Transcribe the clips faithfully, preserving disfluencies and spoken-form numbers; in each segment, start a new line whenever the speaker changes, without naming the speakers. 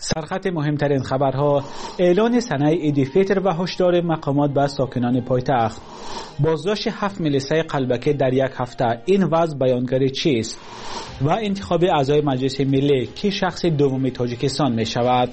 سرخط مهمترین خبرها: اعلان سنه عید فطر و هشدار مقامات به ساکنان پایتخت. بازداشت هفت ملیسه قلبکی در یک هفته، این وضع بیانگر چیست؟ و انتخاب اعضای مجلس ملی که شخص دوم تاجیکستان می شود.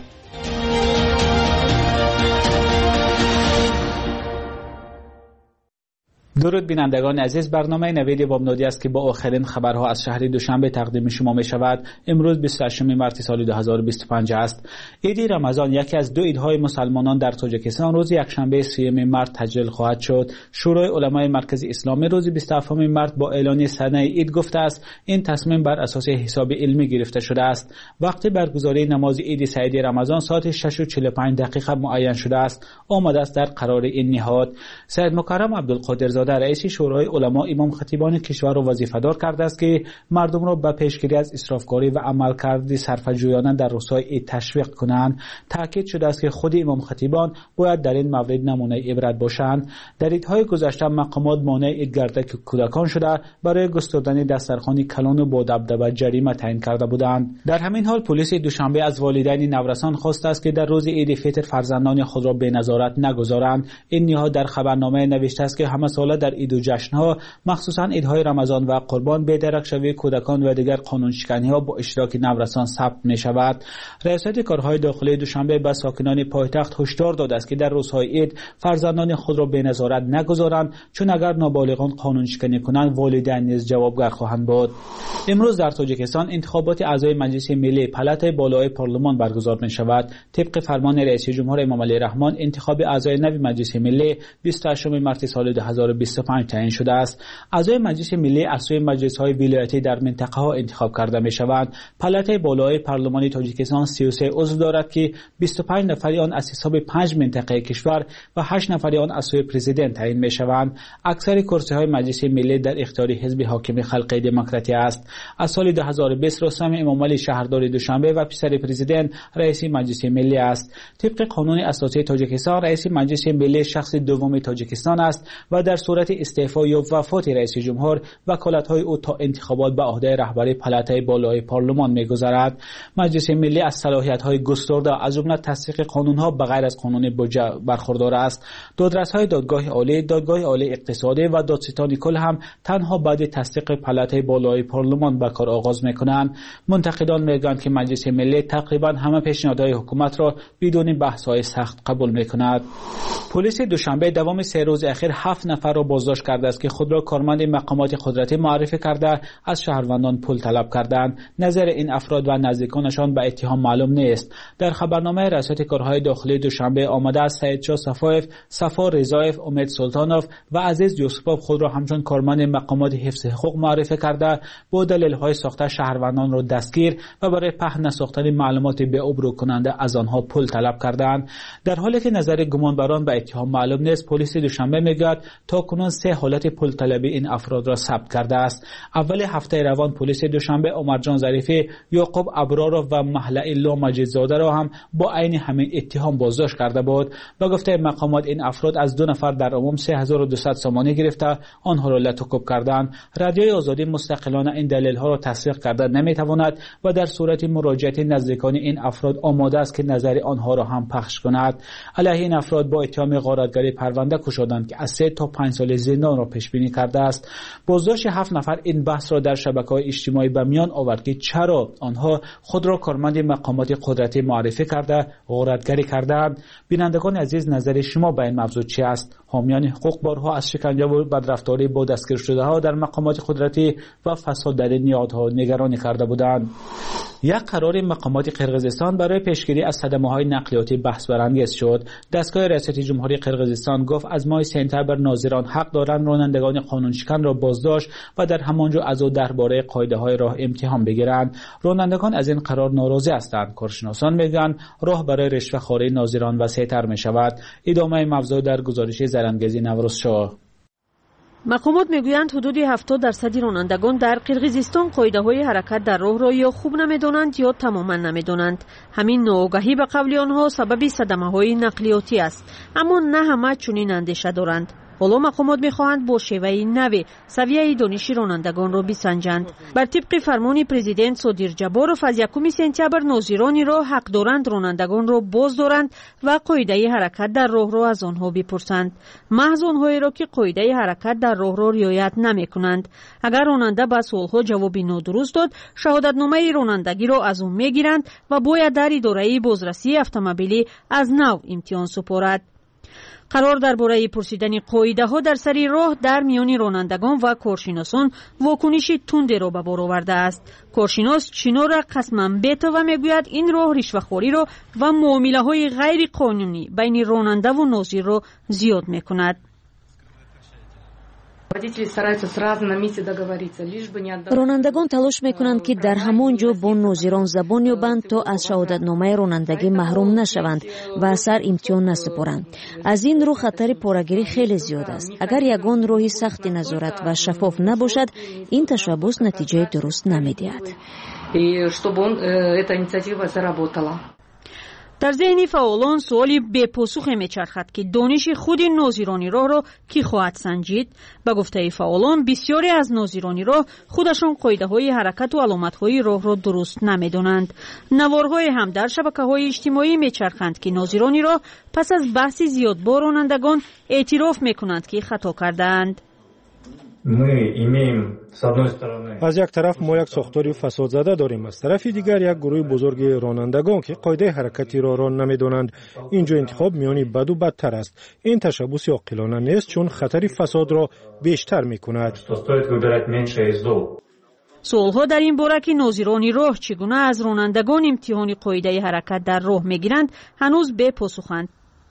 درود بینندگان عزیز، برنامه نوید بامدادی است که با آخرین خبرها از شهر دوشنبه تقدیم شما می شود. امروز بیست و هشتم مارس سال دو هزار و بیست و پنج است. عید رمضان، یکی از دو عیدهای مسلمانان در تاجیکستان، روز یکشنبه سیوم مارس تجلیل خواهد شد. شورای علمای مرکزی اسلامی روز بیست و هفتم مارس با اعلان سنه عید گفته است این تصمیم بر اساس حساب علمی گرفته شده است. وقت برگزاری نماز عید سعیدی رمضان ساعت شش و چهل و پنج دقیقه معین شده است. آمده است در قرار این نهاد. سید مکرم عبدالقادر در رئیس شورای علما امام خطیبان کشور را وظیفه‌دار کرده است که مردم را به پیشگیری از اسرافکاری و عملکرد صرفه‌جویانه در روزهای عید تشویق کنند. تاکید شده است که خود امام خطیبان باید در این مورد نمونه عبرت باشند. در عیدهای گذشته مقامات مانع عیدگردک کودکان شده برای گستردن دسترخوان کلان و با دبدبه جریمه تعیین کرده بودند. در همین حال پلیس دوشنبه از والدین نورسان خواسته است که در روز عید فطر فرزندان خود را به نظارت نگذارند. این نهاد در خبرنامه نوشته است که همه ساله در عید و جشن‌ها، مخصوصاً عیدهای رمضان و قربان، بی‌درک شوی کودکان و دیگر قانون شکنی‌ها با اشتراک نورسان ثبت می‌شود. ریاست کارهای داخلی دوشنبه به ساکنان پایتخت هشدار داده است که در روزهای عید فرزندان خود را به نظارت نگذارند، چون اگر نابالغان قانون شکنی کنند والدین نیز جوابگر خواهند بود. امروز در تاجیکستان انتخابات اعضای مجلس ملی پلات بالای پارلمان برگزار می‌شود. طبق فرمان رئیس جمهور امام علی رحمان، انتخاب اعضای نوی مجلس ملی بیست و هشتم مارس سال دو هزار و بیست و پنج تعیین شده است. اعضای مجلس ملی از سوی مجلس‌های ولایتی در منطقه ها انتخاب کرده می‌شوند. پلات بالای پارلمان تاجیکستان سی و سه عضو دارد که بیست و پنج نفری آن از حساب پنج منطقه کشور و هشت نفری آن از سوی پرزیدنت تعیین می‌شوند. اکثر کرسی‌های مجلس ملی در اختیار حزب حاکم خلق دموکراتی است. از سال دو هزار و بیست رستم امام علی شهردار دوشنبه و پسر پرزیدنت رئیس مجلس ملی است. طبق قانون اساسی تاجیکستان، رئیس مجلس ملی شخص دوم تاجیکستان است و در صورت استعفا یا وفات رئیس جمهور وکالت‌های او تا انتخابات به عهده رهبری پلاتای بالای پارلمان می‌گذرد. مجلس ملی از صلاحیت‌های گسترده از جمله تصدیق قانون‌ها بغیر از قانون بودجه برخوردار است. دادرس‌های دادگاه عالی، دادگاه عالی اقتصادی و دادستان کل هم تنها بعد تصدیق پلاتای بالای پارلمان به کار آغاز می‌کنند. منتقدان می‌گویند که مجلس ملی تقریباً همه پیشنهادهای حکومت را بدون بحث‌های سخت قبول می‌کند. پلیس دوشنبه دوام سه روز اخیر هفت نفر را بازداشت کرده است که خود را کارمند مقامات قدرتی معرفی کرده از شهروندان پول طلب کردند. نظر این افراد و نزدیکانشان به اتهام معلوم نیست. در خبرنامه ریاست کارهای داخلی دوشنبه آمده است سعیدشاه صفایف، صفا رضایف، امید سلطانوف و عزیز یوسفوف خود را همچون کارمند مقامات حفظ حقوق معرفی کرده با دلایل ساخته شهروندان را دستگیر و برای پهن ساختن معلومات به ابرو کننده از آنها پول طلب کردند. در حالی که نظر گمانبران به اتهام معلوم نیست، پلیس دوشنبه میگوید تا کنون سه حالت پول طلبی این افراد را ثبت کرده است. اول هفته روان پلیس دوشنبه عمرجان ظریفی، یعقوب ابرار و محله الله مجیدزاده را هم با عین همین اتهام بازداشت کرده بود. با گفته مقامات این افراد از دو نفر در عموم سه هزار و دویست سامانه گرفته آنها را لطوکوب کردند. رادیوی آزادی مستقلانه این دلیل ها را تصدیق کرده نمیتواند و در صورت مراجعه نزدیکان این افراد آماده است که نظر آنها را هم پخش کند. علیه این افراد با اتهام غارتگری پرونده گشودند که از سه تا پنج سال زندان را پیش بینی کرده است. بازداشت هفت نفر این بحث را در شبکه‌های اجتماعی به میان آورد که چرا آنها خود را کارمند مقامات قدرتی معرفی کرده غارتگری کردند. بینندگان عزیز، نظر شما به این موضوع چی است؟ حامیان حقوق بارها از شکنجه و بدرفتاری با دستگیر شده ها در مقامات قدرتی و فساد در این نهادها نگرانی کرده بودند. یک قرار مقامات قرقیزستان برای پیشگیری از صدمه‌های نقلیاتی بحث برانگیز شد. دستگاه ریاست جمهوری قرقیزستان گفت از ماه سپتامبر ناظران حق دارند رانندگان قانون شکن را بازداشت و در همانجا از او درباره قاعده‌های راه امتحان بگیرند. رانندگان از این قرار ناراضی هستند. کارشناسان میگن راه برای رشوه‌خواری ناظران وسیع‌تر می‌شود. ادامه موضوع در گزارش زرنگیزی نوروز شاه.
مقامات میگویند حدود هفتاد درصد رانندگان در قرقیزستان قاعده‌های حرکت در راه را یا خوب نمی‌دانند یا تماما نمی‌دانند. همین ناآگاهی به قول آنها سبب صدمه‌های نقلیاتی است، اما نه همه چنین اندیشه دارند. حالا مقامات میخواهند با شیوه نو سویه دانش رانندگان را بسنجند. بر طبق فرمان پرزیدنت صادر جبارов از یکم سپتامبر ناظران راه حق دارند رانندگان را باز دارند و قاعده حرکت در راه را از آنها بپرسند. محض آنهایی را که قاعده حرکت در راه را رعایت نمیکنند. اگر راننده به سوالها جواب نادرست داد، شهادتنامه رانندگی را از او میگیرند و باید در اداره بازرسی اتومبیلی از نو امتحان سپارد. قرار درباره پرسیدن قاعده ها در سری راه در میان رانندگان و کارشناسان واکنش تندی را به بار آورده است. کارشناس چینو را قسما بیت و میگوید این راه رشوه‌خواری را و معامله های غیر قانونی بین راننده و ناظر را زیاد میکند.
رانندگان تلاش میکنند که در همان جا با ناظران زبان یابند تا از شهادتنامه رانندگی محروم نشوند و اثر امتحان نسپارند. از این رو خطر پاره‌گیری خیلی زیاد است. اگر یگان راهی سخت نظارت و شفاف نباشد، این تشبث نتیجه درست نمیدهد.
در ذهن فعالان سوالی بپاسخ میچرخد که دانش خود ناظران راه را کی خواهد سنجید؟ به گفته فعالان بسیاری از ناظران راه خودشان قاعده های حرکت و علامت های راه را درست نمیدانند. نوارهای هم در شبکه‌های اجتماعی میچرخند که ناظران راه پس از بحث زیاد با رانندگان اعتراف میکنند که خطا کردند.
از یک طرف ما یک ساختاری فساد زده داریم، از طرف دیگر یک گروه بزرگ رانندگان که قاعده حرکتی را را نمیدانند. اینجا انتخاب میانی بد و بدتر است. این تشبث عاقلانه نیست چون خطر فساد را بیشتر میکند.
سوالها در این باره که ناظران راه چگونه از رانندگان امتحان قاعده حرکت در راه میگیرند هنوز به پاسخند.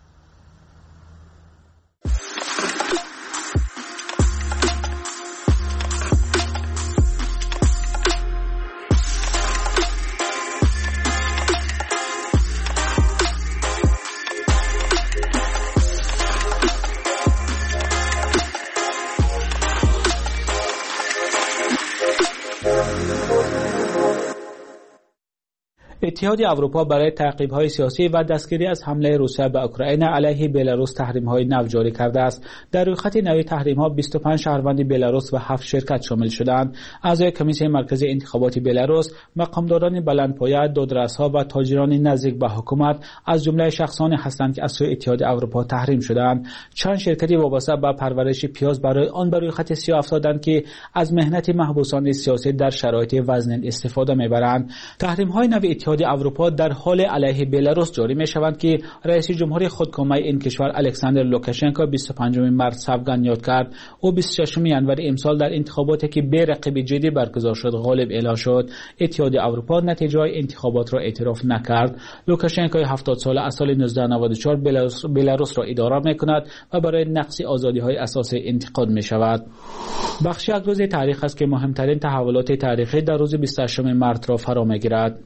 اتحاد اروپا برای تعقیب‌های سیاسی و دستگیری از حمله روسیه به اوکراین علیه بلاروس تحریم‌های نو جاری کرده است. در روی خط نوی تحریم‌ها بیست و پنج شهروند بلاروس و هفت شرکت شامل شدند. اعضای کمیسیون مرکزی انتخابات بلاروس، مقامداران بلندپایه، دادرس‌ها و تاجران نزدیک به حکومت از جمله شخصانی هستند که از سوی اتحاد اروپا تحریم شدند. چند شرکتی وابسته به پرورش پیاز برای آن بر روی خط سیاه افتادند که از مهنت محبوسان سیاسی در شرایط وزن استفاده می‌برند. تحریم‌های نو اتحاد اروپا در حال علیه بلاروس جاری می شوند که رئیس جمهور خودکامه این کشور الکساندر لوکاشنکو بیست و پنجم مارس سوگند یاد کرد. او بیست و ششم ژانویه امسال در انتخاباتی که بی رقیب جدی برگزار شد غالب اعلام شد. اتحاد اروپا نتیجه انتخابات را اعتراف نکرد. لوکاشنکو هفتاد ساله از سال نوزده نود و چهار بلاروس, بلاروس را اداره می کند و برای نقض آزادی‌های اساسی انتقاد می شود. بخش یک روز تاریخ است که مهمترین تحولات تاریخی در روز بیست و هشتم مارس را فرا می گیرد.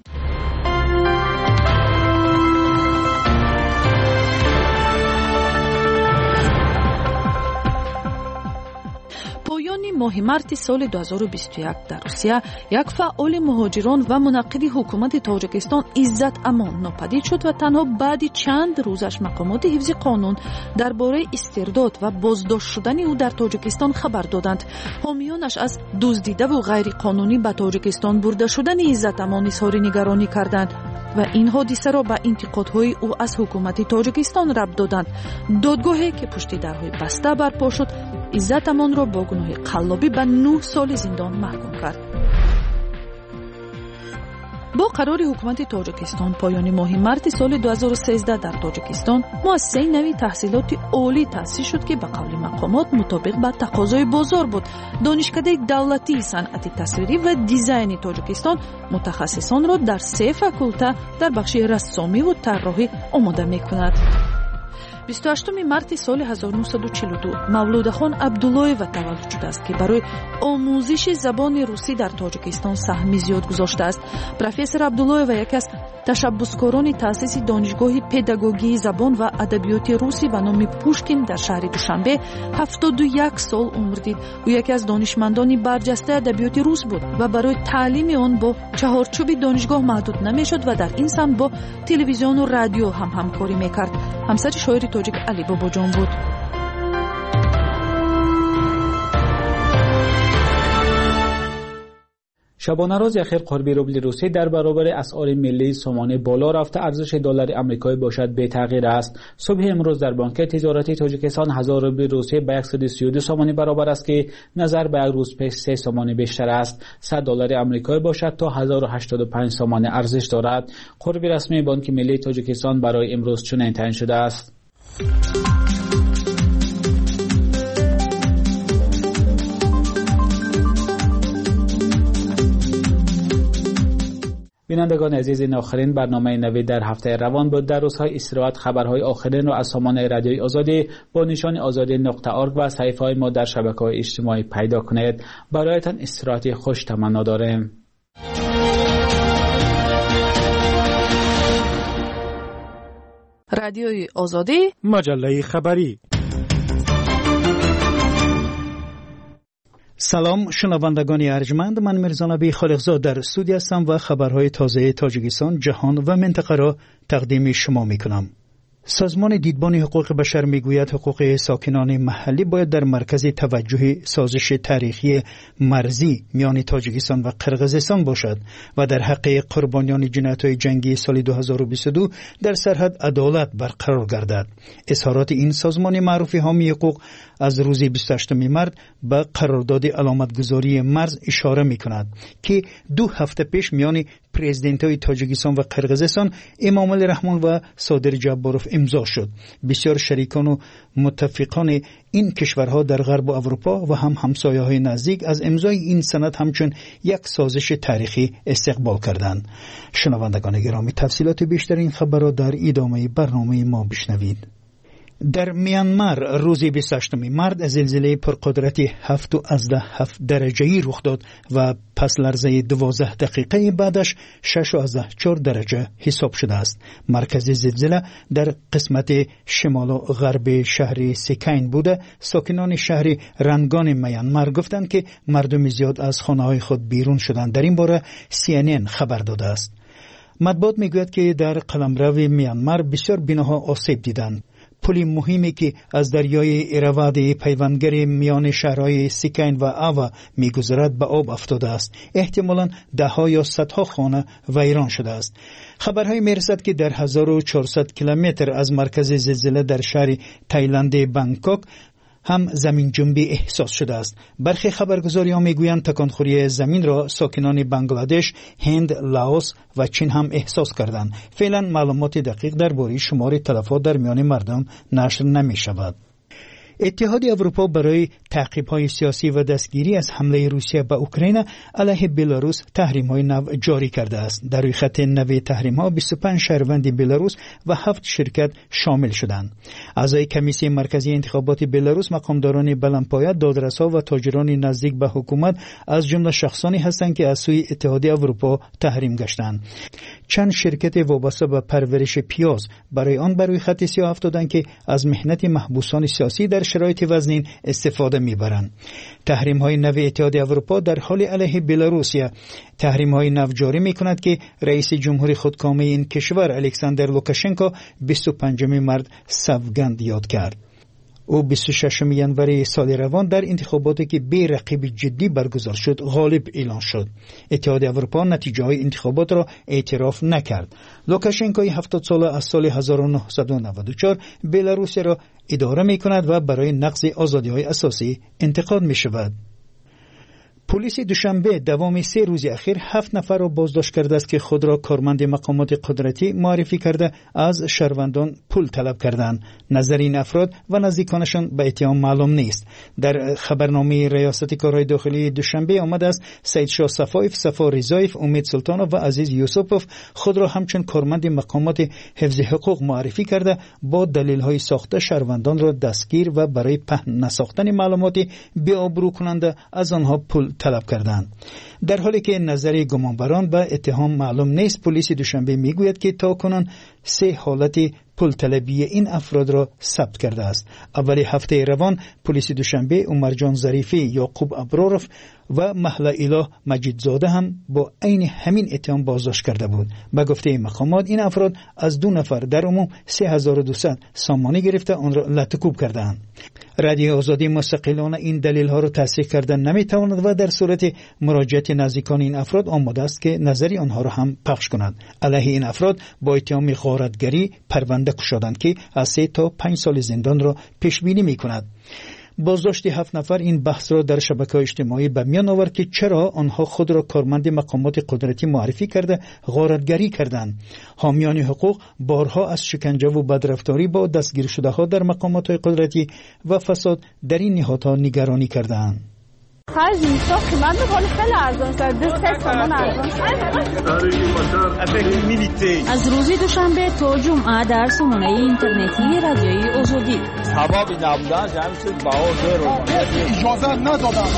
ماه مارس سال دو هزار و بیست و یک در روسیه یک فعال مهاجران و منعقد حکومت تاجیکستان عزت امان ناپدید شد و تنها بعد چند روزش مقامات حفظ قانون درباره استرداد و بازداشت شدن او در تاجیکستان خبر دادند. حامیانش از دزدیده و غیر قانونی به تاجیکستان برده شدن عزت امان اظهار نگرانی کردند و این حادثه را به انتقادهای او از حکومت تاجیکستان ربط دادند. دادگاهی که پشت درهای بسته برپا شد عزت امان را با گناه قلابی به نه سال زندان محکوم کرد. با قرار حکومت تاجیکستان پایان ماه مارس سال دو هزار و سیزده در تاجیکستان مؤسسه نوی تحصیلات عالی تأسیس شد که به قول مقامات مطابق با تقاضای بازار بود. دانشکده دولتی صنعت تصویری و دیزاین تاجیکستان متخصصان را در سه فاکولته در بخش رسامی و طراحی آماده می‌کند. بیست و هشتم مارس سال هزار و نهصد و چهل و دو مولود خان عبداللهیو تولد شده است که برای آموزش زبان روسی در تاجیکستان سهم زیاد گذاشته است. پروفسور عبداللهیو یکی از تشبثکاران تأسیس دانشگاه پداگوژی زبان و ادبیات روسی به نام پوشکین در شهر دوشنبه هفتاد و یک سال عمر دید. او یکی از دانشمندان برجسته ادبیات روس بود و برای تعلیم آن با چهارچوب دانشگاه محدود نمیشد و در این سمت با تلویزیون و رادیو هم همکاری میکرد. همسر شاعر تاجیک علی بابا جان بود.
شبانه روز اخیر قربی روبل روسی در برابر اسعار ملی سامانه بالا رفته، ارزش دلار آمریکایی باشد بی تغییر است. صبح امروز در بانک تجارتی تاجیکستان هزار روبل روسی به صد و سی و دو سامانه برابر است که نظر به روز پیش سه سامانه بیشتر است. صد دلار آمریکایی باشد تا هزار و هشتاد و پنج سامانه ارزش دارد. قربی رسمی بانک ملی تاجیکستان برای امروز چنین تعیین شده است. بینندگان عزیز، این آخرین برنامه نوید در هفته روان بود. در روزهای استراحت خبرهای آخرین را از سامانه رادیوی آزادی با نشان آزادی نقطه ارگ و صفحه های ما در شبکه‌های اجتماعی پیدا کنید. برایتان استراحت خوش تمنا داریم.
رادیوی آزادی،
مجله خبری.
سلام شنوندگان ارجمند، من میرزا نبی خالقزاد در استودیو هستم و خبرهای تازه تاجیکستان، جهان و منطقه را تقدیم شما میکنم. سازمان دیدبان حقوق بشر میگوید حقوق ساکنان محلی باید در مرکز توجه سازش تاریخی مرزی میان تاجیکستان و قرقیزستان باشد و در حق قربانیان جنایت‌های جنگی سال دو هزار و بیست و دو در سرحد عدالت برقرار گردد. اظهارات این سازمان معروف حامی حقوق از روز بیست و هشتم مارس به قرارداد علامتگذاری مرز اشاره می‌کند که دو هفته پیش میان پرزیدنت‌های تاجیکستان و قرقیزستان امام علی رحمان و صادر جباروف امضا شد. بسیار شریکان و متفقان این کشورها در غرب اروپا و هم همسایه‌های نزدیک از امضای این سند همچون یک سازش تاریخی استقبال کردند. شنوندگان گرامی، تفصیلات بیشتر این خبر را در ادامه برنامه ما بشنوید. در میانمار روز بیست و هشتم مارس زلزله پرقدرت هفت و از ده هفت درجه‌ای رخ داد و پس لرزه دوازده دقیقه بعدش شش و از ده چهار درجه حساب شده است. مرکز زلزله در قسمت شمال و غرب شهر سیکین بوده. ساکنان شهر رنگان میانمار گفتند که مردم زیاد از خانه‌های خود بیرون شدند. در این باره سی ان ان خبر داده است. مطبوعات میگوید که در قلمرو میانمار بسیار بناها آسیب دیدند. پلی مهمی که از دریای ایراواد پیوندگر میان شهرهای سیکین و آوا میگذرد به آب افتاده است. احتمالاً ده ها یا صدها خانه ویران شده است. خبرهای میرسد که در هزار و چهارصد کیلومتر از مرکز زلزله در شهر تایلند بانکوک هم زمین جنبی احساس شده است. برخی خبرگزاری ها میگویند تکانخوری زمین را ساکنان بنگلادش، هند، لاوس و چین هم احساس کردند. فعلا معلومات دقیق درباره شمار تلفات در میان مردم نشر نمی شود. اتحاد اروپا برای تعقیب‌های سیاسی و دستگیری از حمله روسیه به اوکراین علیه بلاروس تحریم‌های نو جاری کرده است. در روی خط نو تحریم‌ها بیست و پنج شهروند بلاروس و هفت شرکت شامل شدند. اعضای کمیسیون مرکزی انتخابات بلاروس، مقامداران بلندپایه، دادرس‌ها و تاجران نزدیک به حکومت از جمله شخصانی هستند که از سوی اتحاد اروپا تحریم گشتند. چند شرکت وابسته به پرورش پیاز برای آن بر روی خط سیاه افتادند که از مهنت محبوسان سیاسی در شرایط وزنین استفاده میبرند. تحریم های نو اتحاد اروپا در حال علیه بلاروسیه تحریم های نو جاری میکند که رئیس جمهوری خودکامه این کشور الکساندر لوکاشنکو بیست و پنجم مارس سوگند یاد کرد. او بیست و ششم ژانویه سال روان در انتخاباتی که بی رقیب جدی برگزار شد غالب اعلان شد. اتحاد اروپا نتیجه های انتخابات را اعتراف نکرد. لوکاشنکوی هفتاد ساله از سال هزار و نهصد و نود و چهار بلاروس را اداره می کند و برای نقض آزادی های اساسی انتقاد می شود. پلیس دوشنبه دوام سه روز اخیر هفت نفر را بازداشت کرده است که خود را کارمند مقامات قدرتی معرفی کرده از شهروندان پول طلب کردند. نظر این افراد و نزدیکانشان به اتهام معلوم نیست. در خبرنامه ریاست کارهای داخلی دوشنبه آمده است سید شاه صفایف، صفا رضایف، امید سلطانوف و عزیز یوسفوف خود را همچون کارمند مقامات حفظ حقوق معرفی کرده با دلیل‌های ساخته شهروندان را دستگیر و برای پهن نساختن معلومات بی‌آبرو کننده از آنها پول طلب کردند. در حالی که نظر گمانبران به اتهام معلوم نیست، پلیس دوشنبه میگوید که تاکنون سه حالت پول طلبی این افراد را ثبت کرده است. اول هفته روان پلیس دوشنبه عمرجان ظریفی، یعقوب ابراروف و مهلا اله مجیدزاده هم با عین همین اتهام بازداشت کرده بود. به گفته مقامات این افراد از دو نفر در عموم سه هزار و دویست سامانه گرفته آن را لطکوب کردند. رادیو آزادی مستقلانه این دلیل ها را تصحیح کردن نمیتواند و در صورت مراجعت نزدیکان این افراد آماده است که نظری آنها را هم پخش کند. علیه این افراد با اتهام غارتگری پرونده گشادند که از سه تا پنج سال زندان را پیش بینی میکند. بازداشت هفت نفر این بحث را در شبکه‌های اجتماعی به میان آورد که چرا آنها خود را کارمند مقامات قدرتی معرفی کرده غارتگری کردند. حامیان حقوق بارها از شکنجه و بدرفتاری با دستگیر شده ها در مقامات قدرتی و فساد در این نهادها نگرانی کردند.
خرج میشه قیمت حال خیلی ارزان شد. دست سامان ارزان
از روز دوشنبه تا جمعه در سامانه اینترنتی رادیوی آزادی
سبب نبودن جمعیت باور اجازه ندادن.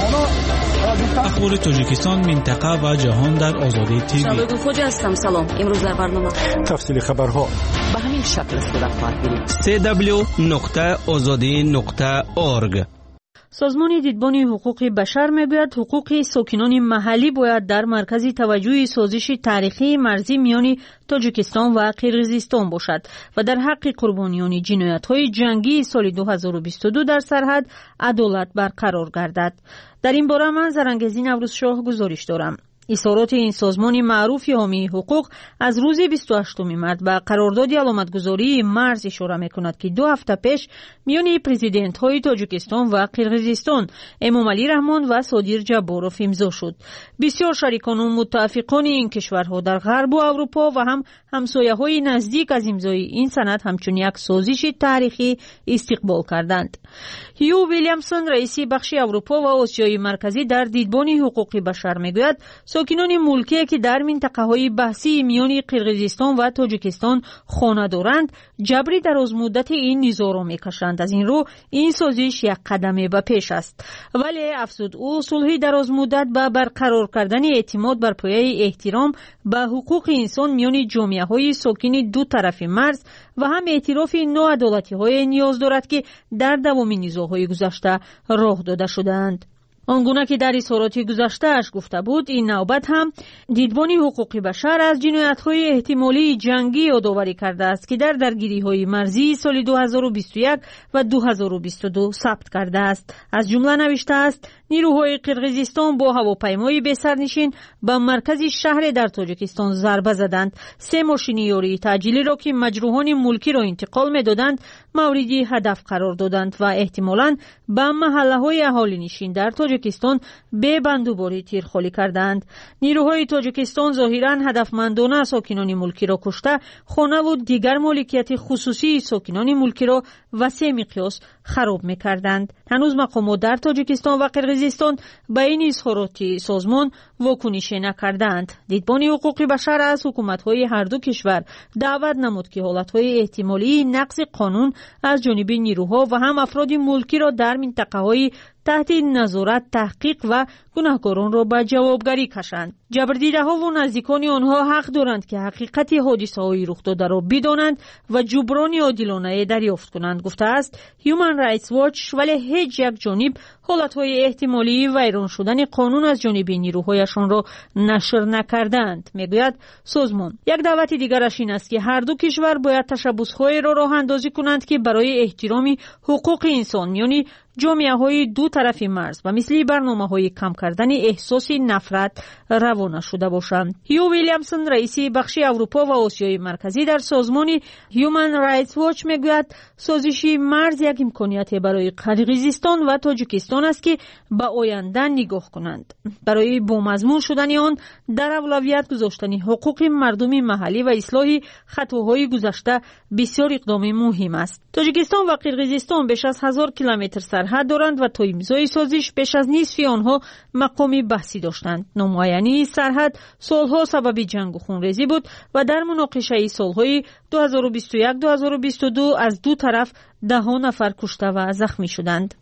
اخبار تاجیکستان، منطقه و جهان در آزادی تیوی.
شباب خوجا هستم. سلام. امروز در برنامه
تفصیل خبرها
به همین شکل صورت خواهد گرفت.
دبلیو دبلیو دبلیو نقطه آزادی نقطه اورگ.
سازمان دیدبان حقوق بشر میگوید حقوق ساکنان محلی باید در مرکز توجه سازش تاریخی مرزی میان تاجیکستان و قرقیزستان باشد و در حق قربانیان جنایت‌های جنگی سال دو هزار و بیست و دو در سرحد عدالت برقرار گردد. در این باره من زرنگزی نوروزشاه گزارش دارم. اظهارات این سازمان معروف حامی حقوق از روز بیست و هشتم مارس به قرارداد علامتگذاری مرز اشاره می‌کند که دو هفته پیش میان پرزیدنت‌های تاجیکستان و قرقیزستان امامعلی رحمان و صادر جباروف امضا شد. بسیار شریکان و متفقان این کشورها در غرب و اروپا و هم همسایه‌های نزدیک از امضای این سند همچون یک سازش تاریخی استقبال کردند. هیو ویلیامسون رئیس بخش اروپا و آسیای مرکزی در دیدبان حقوق بشر میگوید ساکنان ملکی که در منطقه‌های بحثی میان قرقیزستان و تاجیکستان خانه دارند جبری دراز مدت این نزاع را میکشند. از این رو این سازش یک قدم به پیش است، ولی افزود او صلح دراز مدت به برقرار کردن اعتماد بر پایه احترام به حقوق انسان میان جامعه‌های ساکن دو طرف مرز و هم اعتراف ناعدالتی‌های نیاز دارد که در دوام نزاع‌های گذشته راه داده شدند. آنگونه که در اظهارات گذشته‌اش گفته بود، این نوبت هم دیدبان حقوق بشر از جنایت‌های احتمالی جنگی یادآوری کرده است که در درگیری‌های مرزی سال دو هزار و بیست و یک و دو هزار و بیست و دو ثبت کرده است. از جمله نوشته است نیروهای قرقیزستان با هواپیمای بی‌سرنشین به مرکز شهر در تاجیکستان ضربه زدند. سه ماشین یاری تعجیلی را که مجروحان ملکی را انتقال می‌دادند موردی هدف قرار دادند و احتمالاً به محله‌های اهالی نشین در تاجیکستان به بندوباری تیرخوری کردند. نیروهای تاجیکستان ظاهراً هدفمندانه ساکنان ملکی را کشته، خانه و دیگر مالکیت خصوصی ساکنان ملکی را وسیع مقیاس خراب می‌کردند. هنوز مقامات در تاجیکستان و قرقیزستان به این اظهارات سازمان واکنش نکردند. دیدبان حقوق بشر از حکومت‌های هر دو کشور دعوت نمود که حالت‌های احتمالی نقض قانون از جانب نیروها و هم افراد ملکی را در منطقه‌های تحت نظارت تحقیق و گناهکاران را به جوابگری کشند. جبردیده‌ها و نزدیکان آنها حق دارند که حقیقت حادثه‌های رخ داده را بدانند و جبران عادلانه دریافت کنند، گفته است هیومن رایتس واچ. ولی هیچ یک جانب حالت‌های احتمالی ویران شدن قانون از جانب نیروهایشان را نشر نکردند. میگوید سازمان یک دعوت دیگرش این است که هر دو کشور باید تشبس‌های را راه اندازی کنند که برای احترام حقوق انسان میان جامعه‌های دو طرف مرز و مثل برنامه‌های کم کردن احساس نفرت روانه شده باشند. هیو ویلیامسون رئیس بخش اروپا و آسیای مرکزی در سازمان هیومن رایتس واچ میگوید سازش مرز یک امکانیت برای قرقیزستان و تاجیکستان است که به آینده نگاه کنند. برای بامضمون شدن آن در اولویت گذاشتن حقوق مردم محلی و اصلاح خطاهای گذشته بسیار اقدام مهم است. تاجیکستان و قرقیزستان بیش از هزار کیلومتر سرحد دارند و تا امضای سازش بیش از نصف آنها مقام بحثی داشتند. نامعینی سرحد سالها سبب جنگ و خونریزی بود و در مناقشه سالهای دو هزار و بیست و یک دو هزار و بیست و دو از دو طرف ده ها نفر کشته و زخمی شدند.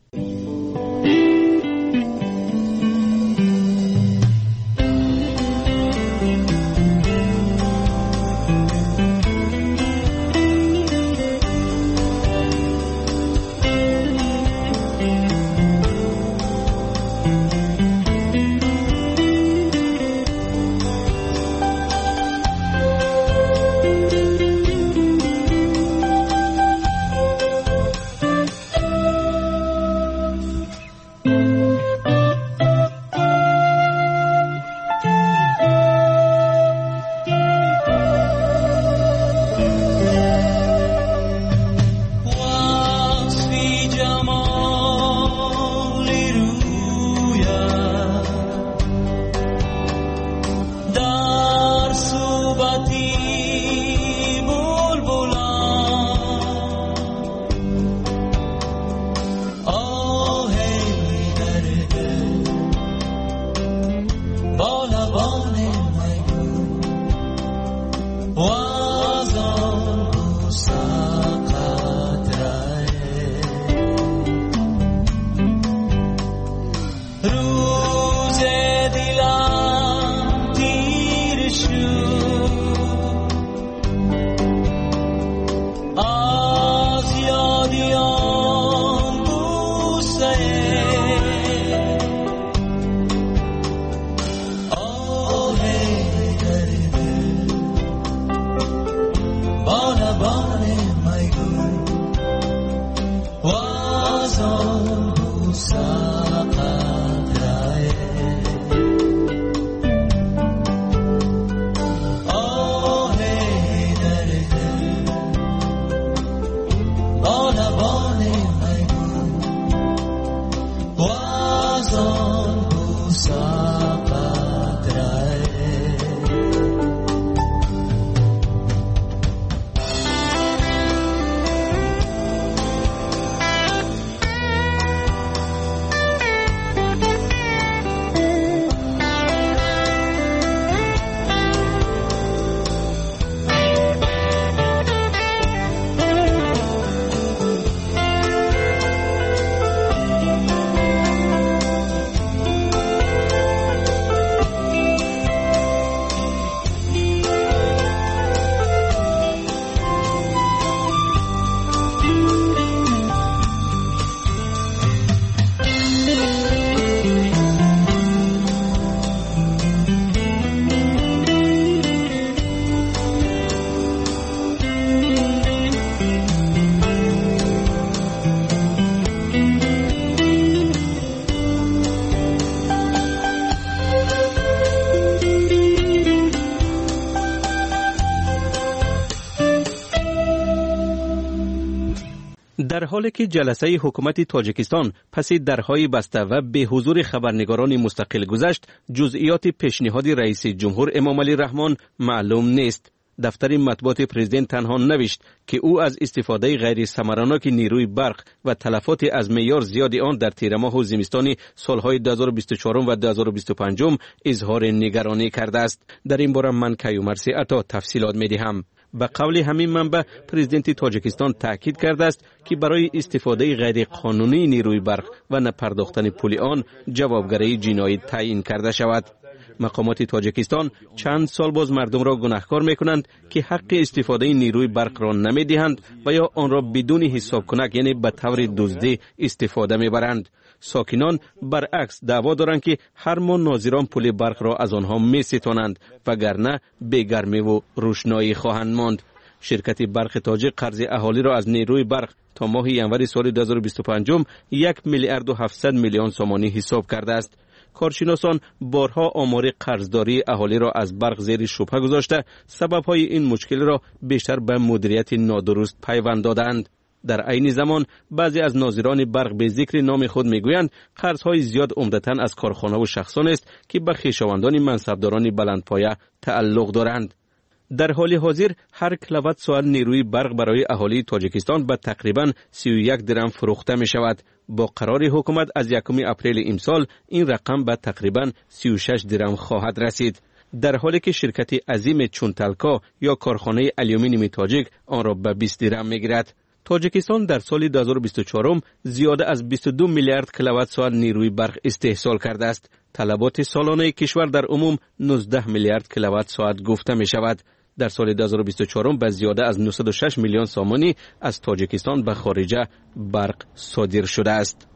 در حالی که جلسه حکومت تاجیکستان پس درهای بسته و به حضور خبرنگاران مستقل گذشت، جزئیات پیشنهاد رئیس جمهور امامعلی رحمان معلوم نیست. دفتر مطبوعات پرزیدنت تنها نوشت که او از استفاده غیر ثمراناک نیروی برق و تلفات از معیار زیاد آن در تیر ماه و زمستان سالهای دو هزار و بیست و چهار و دو هزار و بیست و پنج اظهار نگرانی کرده است. در این باره من کیومرثی عطا تفصیلات می‌دهم. به قول همین منبع، پرزیدنت تاجیکستان تاکید کرده است که برای استفاده غیر قانونی نیروی برق و نپرداختن پول آن جوابگری جنایی تعیین کرده شود. مقامات تاجیکستان چند سال باز مردم را گناهکار میکنند که حق استفاده نیروی برق را نمیدهند و یا آن را بدون حساب کنک، یعنی به طور دزدی استفاده میبرند. ساکنان برعکس دعوا دارند که هر ماه ناظران پول برق را از آنها میستانند وگرنه بی گرمی و روشنایی خواهند ماند. شرکت برق تاجیک قرض اهالی را از نیروی برق تا ماه ینوری سال دو هزار و بیست و پنج یک میلیارد و هفتصد میلیون سومانی حساب کرده است. کارشناسان بارها آمار قرضداری اهالی را از برق زیر شبهه گذاشته سبب‌های این مشکل را بیشتر به مدیریت نادرست پیوند دادند. در عین زمان بعضی از ناظران برق به ذکر نام خود میگویند قرض‌های زیاد عمدتاً از کارخانه و شخصان است که به خویشاوندان منصبداران بلندپایه تعلق دارند. در حال حاضر هر کیلووات ساعت نیروی برق برای اهالی تاجیکستان به تقریباً سی و یک درم فروخته می شود. با قرار حکومت از یکم اپریل امسال این رقم به تقریباً سی و شش درم خواهد رسید. در حالی که شرکت عظیم چون تلکا یا کارخانه الومینیوم تاجیک آن را به بیست درم میگیرد. تاجیکستان در سال دو هزار و بیست و چهار زیاده از بیست و دو میلیارد کیلووات ساعت نیروی برق استحصال کرده است. طلبات سالانه کشور در عموم نوزده میلیارد کیلووات ساعت گفته می شود. در سال دو هزار و بیست و چهار به زیاده از نهصد و شش میلیون سومانی از تاجیکستان به خارجه برق صادر شده است.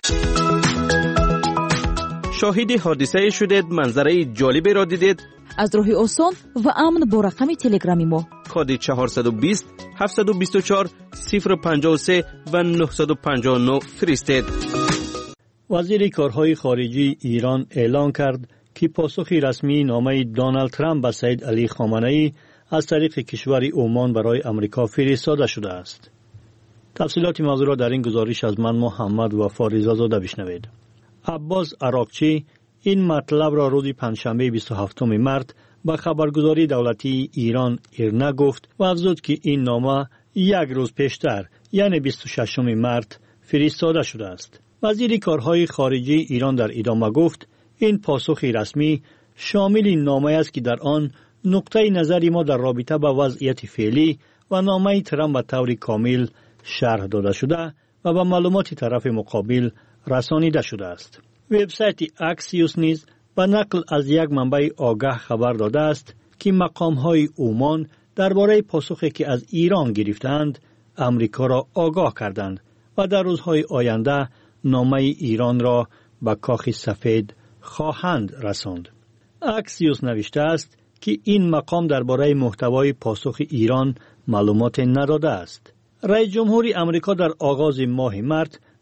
شاهد حادثه شدید، منظره جالبی را دیدید؟
از راه آسان و امن با رقم تلگرامی ما
کد چهارصد و بیست هفتصد و بیست و چهار صفر پنجاه و سه و نهصد و پنجاه و نه فرستید.
وزیر کارهای خارجی ایران اعلام کرد که پاسخ رسمی نامه دونالد ترامپ به سید علی خامنه‌ای از طریق کشور عمان برای امریکا فرستاده شده است. تفصیلات موضوع را در این گزارش از من محمد وفا رضازاده بشنوید. عباس عراقچی این مطلب را روز پنجشنبه بیست و هفتم مارس به خبرگزاری دولتی ایران ایرنا گفت و افزود که این نامه یک روز پیشتر یعنی بیست و ششم مارس فرستاده شده است. وزیر کارهای خارجی ایران در ادامه گفت این پاسخ رسمی شامل نامه است که در آن نقطه نظر ما در رابطه با وضعیت فعلی و نامه ترامپ به طور کامل شرح داده شده و به معلومات طرف مقابل رسانیده شده است. وبسایت اکسیوس نیز به نقل از یک منبع آگاه خبر داده است که مقام‌های عمان درباره پاسخی که از ایران گرفتند امریکا را آگاه کردند و در روزهای آینده نامه ایران را به کاخ سفید خواهند رساند. اکسیوس نوشته است که این مقام درباره محتوای پاسخ ایران معلومات نداده است. رئیس جمهور امریکا در آغاز ماه مارس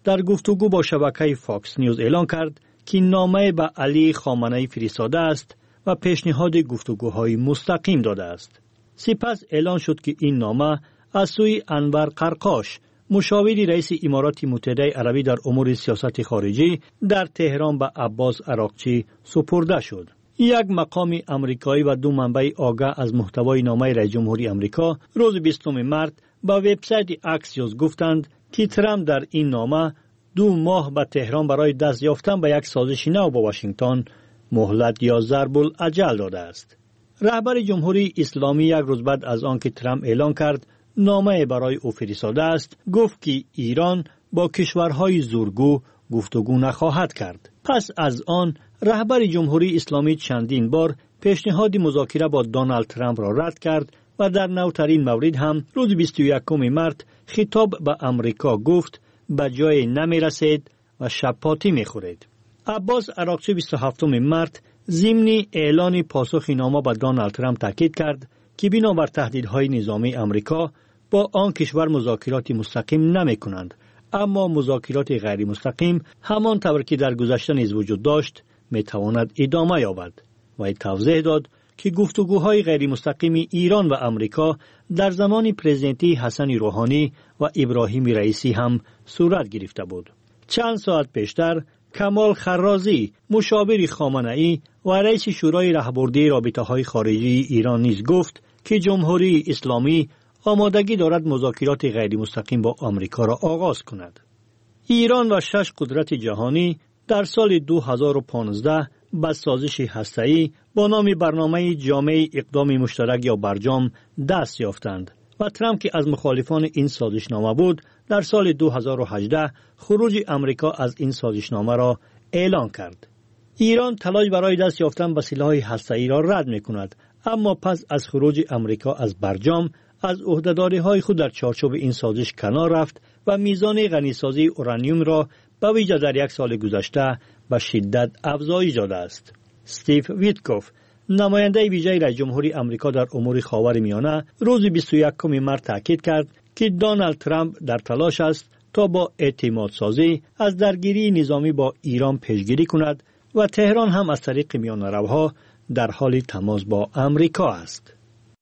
در گفتگو با شبکه فاکس نیوز اعلان کرد که نامه به علی خامنه‌ای فرستاده است و پیشنهاد گفتگوهای مستقیم داده است. سپس اعلان شد که این نامه از سوی انور قرقاش، مشاور رئیس امارات متحده عربی در امور سیاست خارجی، در تهران به عباس عراقچی سپرده شد. یک مقام امریکایی و دو منبع آگاه از محتوای نامه رئیس جمهوری آمریکا روز بیستم مارس با وبسایت اکسیوس گفتند که ترامپ در این نامه دو ماه به تهران برای دست یافتن به یک سازش نو با واشنگتن مهلت یا ضرب الاجل داده است. رهبر جمهوری اسلامی یک روز بعد از آنکه ترامپ اعلان کرد نامه برای او فرستاده است، گفت که ایران با کشورهای زورگو گفتگو نخواهد کرد. پس از آن رهبر جمهوری اسلامی چندین بار پیشنهاد مذاکره با دونالد ترامپ را رد کرد و در نوترین مورد هم روز بیست و یکم مارس خطاب به امریکا گفت به جای نمی رسید و شپاتی می خورید. عباس عراقچی بیست و هفتم مارس ضمن اعلان پاسخ نامه به دونالد ترامپ تاکید کرد که بنابر تهدیدهای نظامی امریکا با آن کشور مذاکرات مستقیم نمی کنند، اما مذاکرات غیر مستقیم همان طور که در گذشته نیز وجود داشت می تواند ادامه یابد. و توضیح داد که گفتگوهای غیر مستقیم ایران و امریکا در زمان پرزیدنتی حسن روحانی و ابراهیم رئیسی هم صورت گرفته بود. چند ساعت پیشتر کمال خرازی، مشاور خامنه‌ای و رئیس شورای راهبردی رابطه‌های خارجی ایران نیز گفت که جمهوری اسلامی آمادگی دارد مذاکرات غیر مستقیم با آمریکا را آغاز کند. ایران و شش قدرت جهانی در سال دو هزار و پانزده به سازش هسته‌ای با نام برنامه جامع اقدام مشترک یا برجام دست یافتند و ترامپ که از مخالفان این سازشنامه بود در سال دو هزار و هجده خروج امریکا از این سازشنامه را اعلان کرد. ایران تلاش برای دست یافتن به سلاح هسته‌ای را رد می‌کند، اما پس از خروج امریکا از برجام از عهده‌داری‌های خود در چارچوب این سازش کنار رفت و میزان غنیسازی اورانیوم را به ویژه در یک سال گذشته به شدت افزایش داده است. استیو ویتکوف، نماینده ویژه رئیس جمهوری آمریکا در امور خاورمیانه، روز بیست و یکم مارس تاکید کرد که دونالد ترامپ در تلاش است تا با اعتماد سازی از درگیری نظامی با ایران پیشگیری کند و تهران هم از طریق میانه‌روها در حال تماس با امریکا است.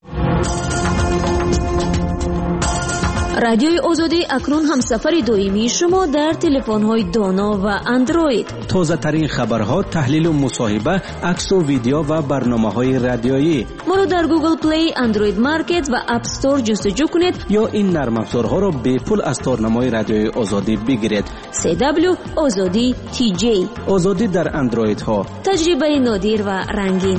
رادیوی آزادی اکنون همسفر دائمی شما در تلفن‌های دانا و اندروید.
تازه ترین خبرها، تحلیل و مصاحبه، عکس و ویدیو و برنامه‌های رادیویی.
ما را در گوگل پلی، اندروید مارکت و اپ استور جستجو کنید
یا این نرم افزارها را به پول از تارنمای رادیوی آزادی بگیرید.
سی دبلیو آزادی تی جی.
آزادی در اندروید ها.
تجربه نادر و رنگین.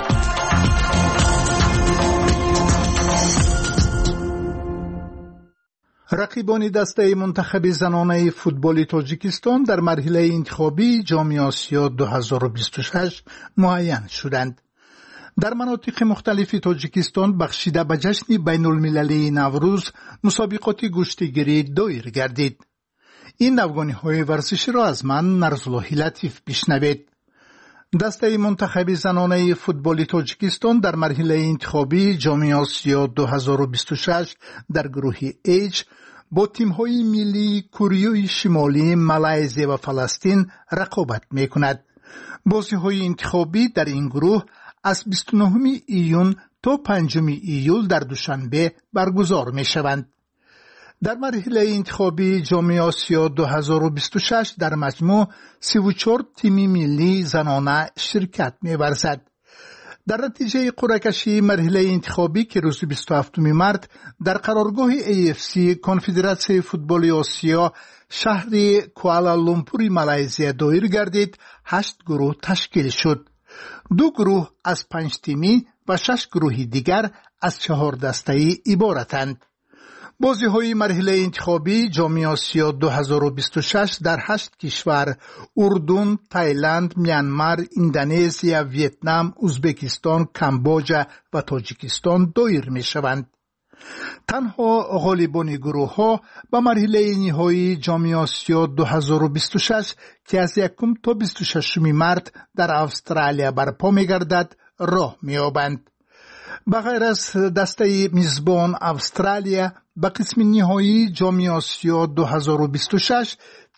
رقیبان دسته منتخب زنانه فوتبال تاجیکستان در مرحله انتخابی جام آسیا دو هزار و بیست و شش معین شدند. در مناطق مختلف تاجیکستان بخشیده به جشن بین المللی نوروز مسابقات گشتیگیری دایر گردید. این نوگانی های ورزشی را از من نرزالله لطیف بشنوید. دسته منتخب زنانه فوتبال تاجیکستان در مرحله انتخابی جام آسیا دو هزار و بیست و شش در گروه H با تیم‌های ملی کره شمالی، مالزی و فلسطین رقابت می‌کند. بازی‌های انتخابی در این گروه از بیست و نهم ایون تا پنجم ایول در دوشنبه برگزار می‌شوند. در مرحله انتخابی جام آسیا دو هزار و بیست و شش در مجموع سی و چهار تیم ملی زنانه شرکت می‌ورزد. در نتیجه قرعه کشی مرحله انتخابی که روز بیست و هفتم مارس در قرارگاه ای اف سی کنفدراسیون فوتبال آسیا شهر کوالالامپور مالزی دایر گردید، هشت گروه تشکیل شد. دو گروه از پنج تیمی و شش گروه دیگر از چهار دسته‌ای عبارتند. بازی‌های مرحله انتخابی جام آسیا دو هزار و بیست و شش در هشت کشور اردن، تایلند، میانمار، اندونزیا، ویتنام، ازبکستان، کامبوجا و تاجیکستان دایر می‌شوند. تنها غالبان گروه‌ها به مرحله نهایی جام آسیا دو هزار و بیست و شش که از یکم تا بیست و ششم مارس در استرالیا برپا می‌گردد راه می‌یابند. بغیر از دسته میزبان استرالیا، به قسم نهایی جام آسیا دو هزار و بیست و شش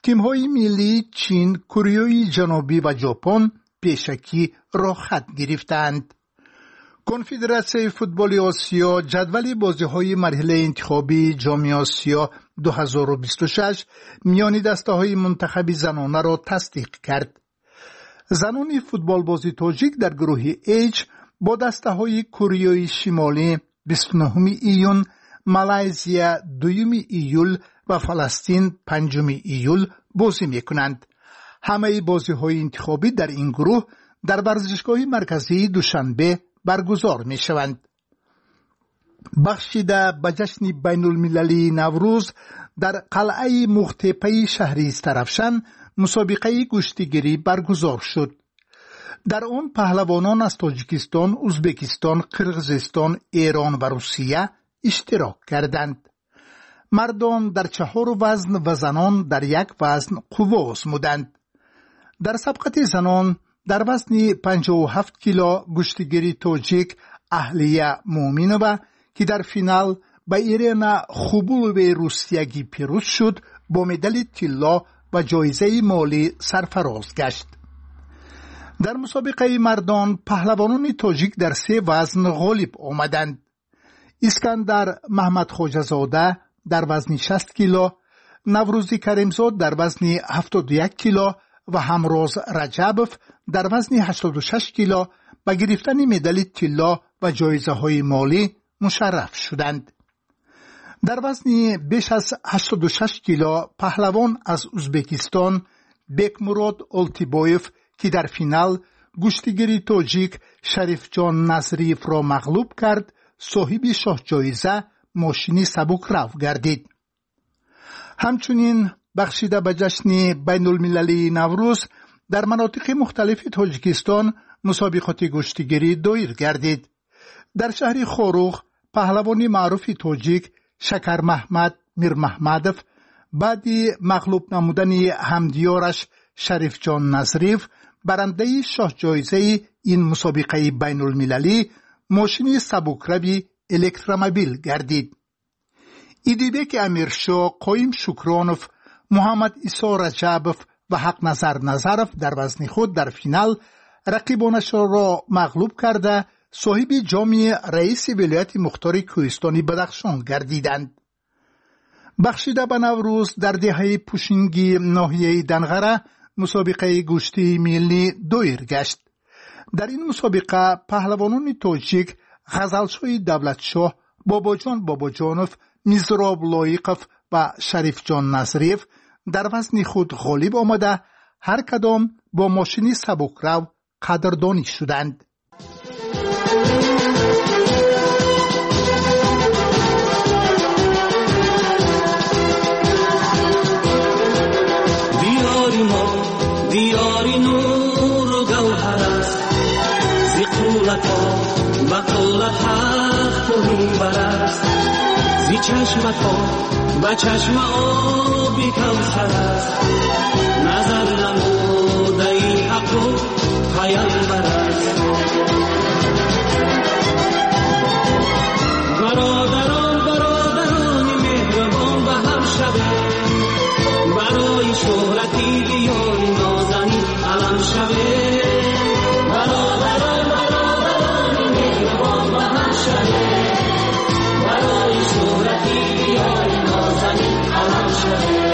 تیم‌های ملی چین، کره جنوبی و ژاپن پیشکی را خط گرفتند. کنفدراسیون فوتبال آسیا جدول بازی‌های مرحله انتخابی جام آسیا دو هزار و بیست و شش میان دسته‌های منتخب زنانه را تصدیق کرد. زنان فوتبال بازی تاجیک در گروه H با دسته‌های کره شمالی بیست و نه ایون، مالزیا دوم ایول و فلسطین پنجم ایول بازی می‌کنند. همه بازی‌های انتخابی در این گروه در ورزشگاه مرکزی دوشنبه برگزار می‌شوند. بخشیده به جشن بین المللی نوروز در قلعه مختپه شهری استرفشن مسابقه گشتیگیری برگزار شد. در آن پهلوانان از تاجیکستان، ازبکستان، قرقیزستان، ایران و روسیه اشتراک کردند. مردان در چهار وزن و زنان در یک وزن قوه آزمودند. در سبقت زنان در وزن پنجاه و هفت کیلو گشتیگیری تاجیک اهلیه مومینووا که در فینال به ایرنا خوبولوی روسیگی پیروز شد با مدال طلا و جایزه مالی سرفراز گشت. در مسابقه مردان پهلوانان تاجیک در سه وزن غالب آمدند. اسکندر محمد خواجه‌زاده در وزن شصت کیلو، نوروزی کریمزاد در وزن هفتاد و یک کیلو و همراز رجبوف در وزن هشتاد و شش کیلو با گرفتن مدال طلا و جایزه های مالی مشرف شدند. در وزن بیش از هشتاد و شش کیلو پهلوان از ازبکستان بکمراد اولتیبایف که در فینال گشتیگیری تاجیک شریف جان نظریف را مغلوب کرد، صاحب شاه جایزه ماشینی سبکرو گردید. همچنین بخشیده به جشن بین المللی نوروز در مناطق مختلف تاجیکستان مسابقات گشتیگیری دایر گردید. در شهر خاروخ پهلوان معروف تاجیک شکر محمد میر محمدوف بعد مغلوب نمودن همدیارش شریف جان نظریف برنده شاه جایزه این مسابقه بین المللی ماشین سبکروی الکترومبیل گردید. ایدیبک امیرشاه، قایم شکرانوف، محمد عیسی رجبوف و حق نظر نظرف در وزن خود در فینال رقیبانش را مغلوب کرده صاحب جام رئیس ولایت مختار کوهستانی بدخشان گردیدند. بخشیده به نوروز در دهه پوشینگی ناحیه دنغره مسابقه گشتی ملی دایر گشت. در این مسابقه پهلوانان تاجیک غزلشوی دولتشاه، باباجان باباجانوف، میزراب لایقوف و شریف جان نظریف در وزن خود غالب آمده هر کدام با ماشینی سبکرو قدردانی شدند.
دیاری ما دیاری نور و گوهر است، زی قولت ها و قولت حق و است، زی چشمت ها و چشم آبی کوثر است، نظر نموده ای حق و پیامبر است. برادران برادران مهربان به هم شده، برای شهرتی دیاری نازنین علم شده. برادران برادران مهربان به هم شده، برای شهرتی دیاری نازنین علم شده.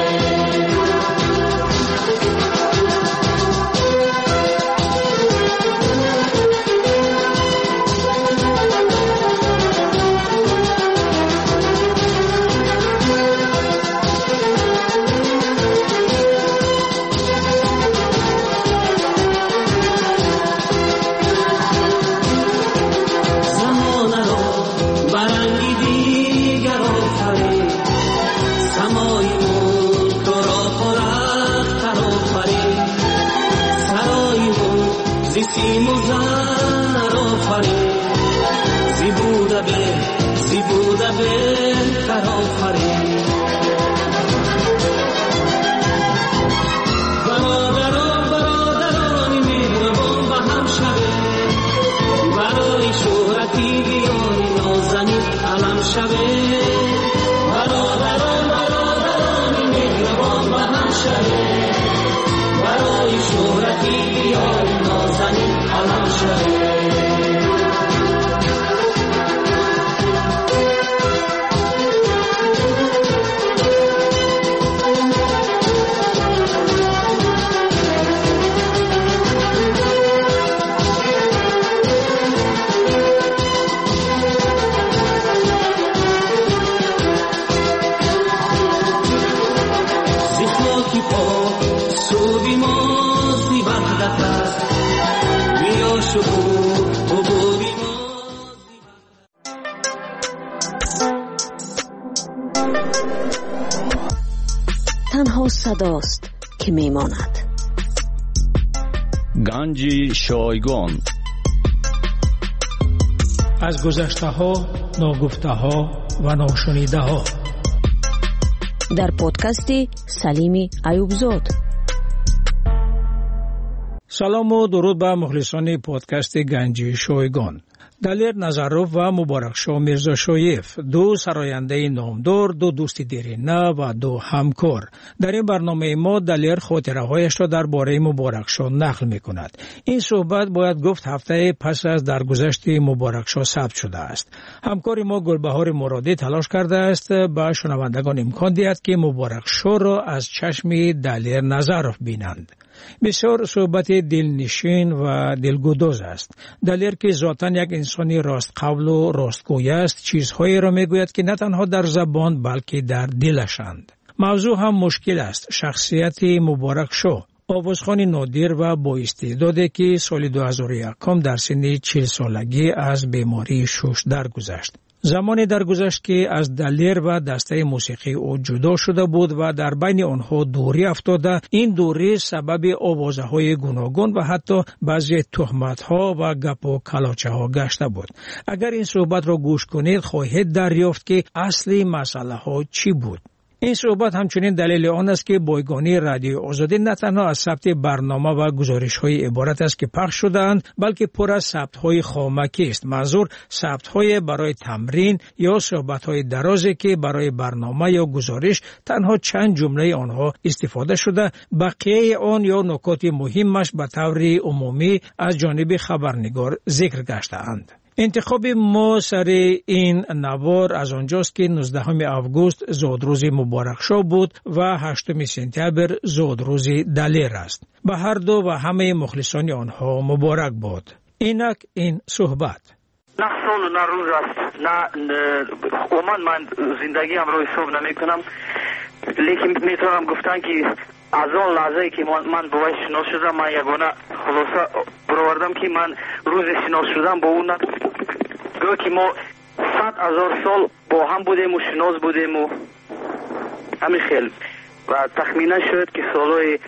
خاکی پاک صوبی مازی وحدت است بیا شکوه و بودی
تنها صداست که میماند.
گنج شایگان
از گذشته ها، ناگفته ها و ناشنیده ها
در پادکست سلیم ایوبزاد.
سلام و درود به مخلصان پادکست گنج شایگان. دلیر نظروف و مبارکشاه میرزا شایف، دو سراینده نامدار، دو دوست دیرینه و دو همکار. در این برنامه ما دلیر خاطره هایش را درباره مبارکشاه نقل می کند. این صحبت باید گفت هفته پس از درگذشت مبارکشاه ثبت شده است. همکار ما گلبهار مرادی تلاش کرده است به شنوندگان امکان دهد که مبارکشاه را از چشم دلیر نظروف بینند. بسیار صحبت دلنشین و دلگداز است. دلیر که ذاتاً یک انسانی راست قول و راستگوی است، چیزهایی را میگوید که نه تنها در زبان بلکه در دلشند. موضوع هم مشکل است. شخصیت مبارکشاه، آوازخوان نادر و با استعدادی که سال دو هزار و یک در سن چهل سالگی از بیماری شش درگذشت. زمانی درگذشت که از دلیر و دسته موسیقی او جدا شده بود و در بین آنها دوری افتاده. این دوری سبب آوازهای گوناگون و حتی بعضی تهمت‌ها و گپ و کلاچه‌ها گشته بود. اگر این صحبت را گوش کنید خواهید دریافت که اصلی مسئله ها چی بود. این صحبت همچنین دلیل آن است که بایگانی رادیو آزادی نه تنها از ثبت برنامه و گزارش‌های عبارت است که پخش شده‌اند، بلکه پر از ثبت‌های خامکی است. منظور ثبت‌های برای تمرین یا صحبت‌های درازی که برای برنامه یا گزارش تنها چند جمله آنها استفاده شده، بقیه آن یا نکات مهمش به طور عمومی از جانب خبرنگار ذکر گشته‌اند. انتخاب ما سر این نوار از آنجاست که نوزدهم آگوست زادروز مبارکشاه بود و هشتم سپتامبر زادروز دلیر است. به هر دو و همه مخلصان آنها مبارک باد. اینک این صحبت.
نه سال و نه روز است، نه عموما من زندگی هم رو حساب نمی کنم، لیکن میتونم گفتن که از آن لحظه که من باید شناس شدم، من یگانه خلاصه برآوردم که من روز شناس شدم با اون گویا که ما صد هزار سال با هم بودیم و شناس بودیم و همین خیلی و تخمینا شد که سالهای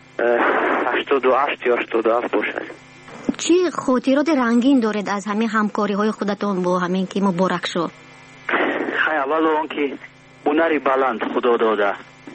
هشتاد و هشت یا هشتاد و هفت باشد.
چی خاطرات رنگین دارید از همین همکاری های خودتون با همین که مبارک شد؟
خیلی اول اون که هنری بلند خدا داده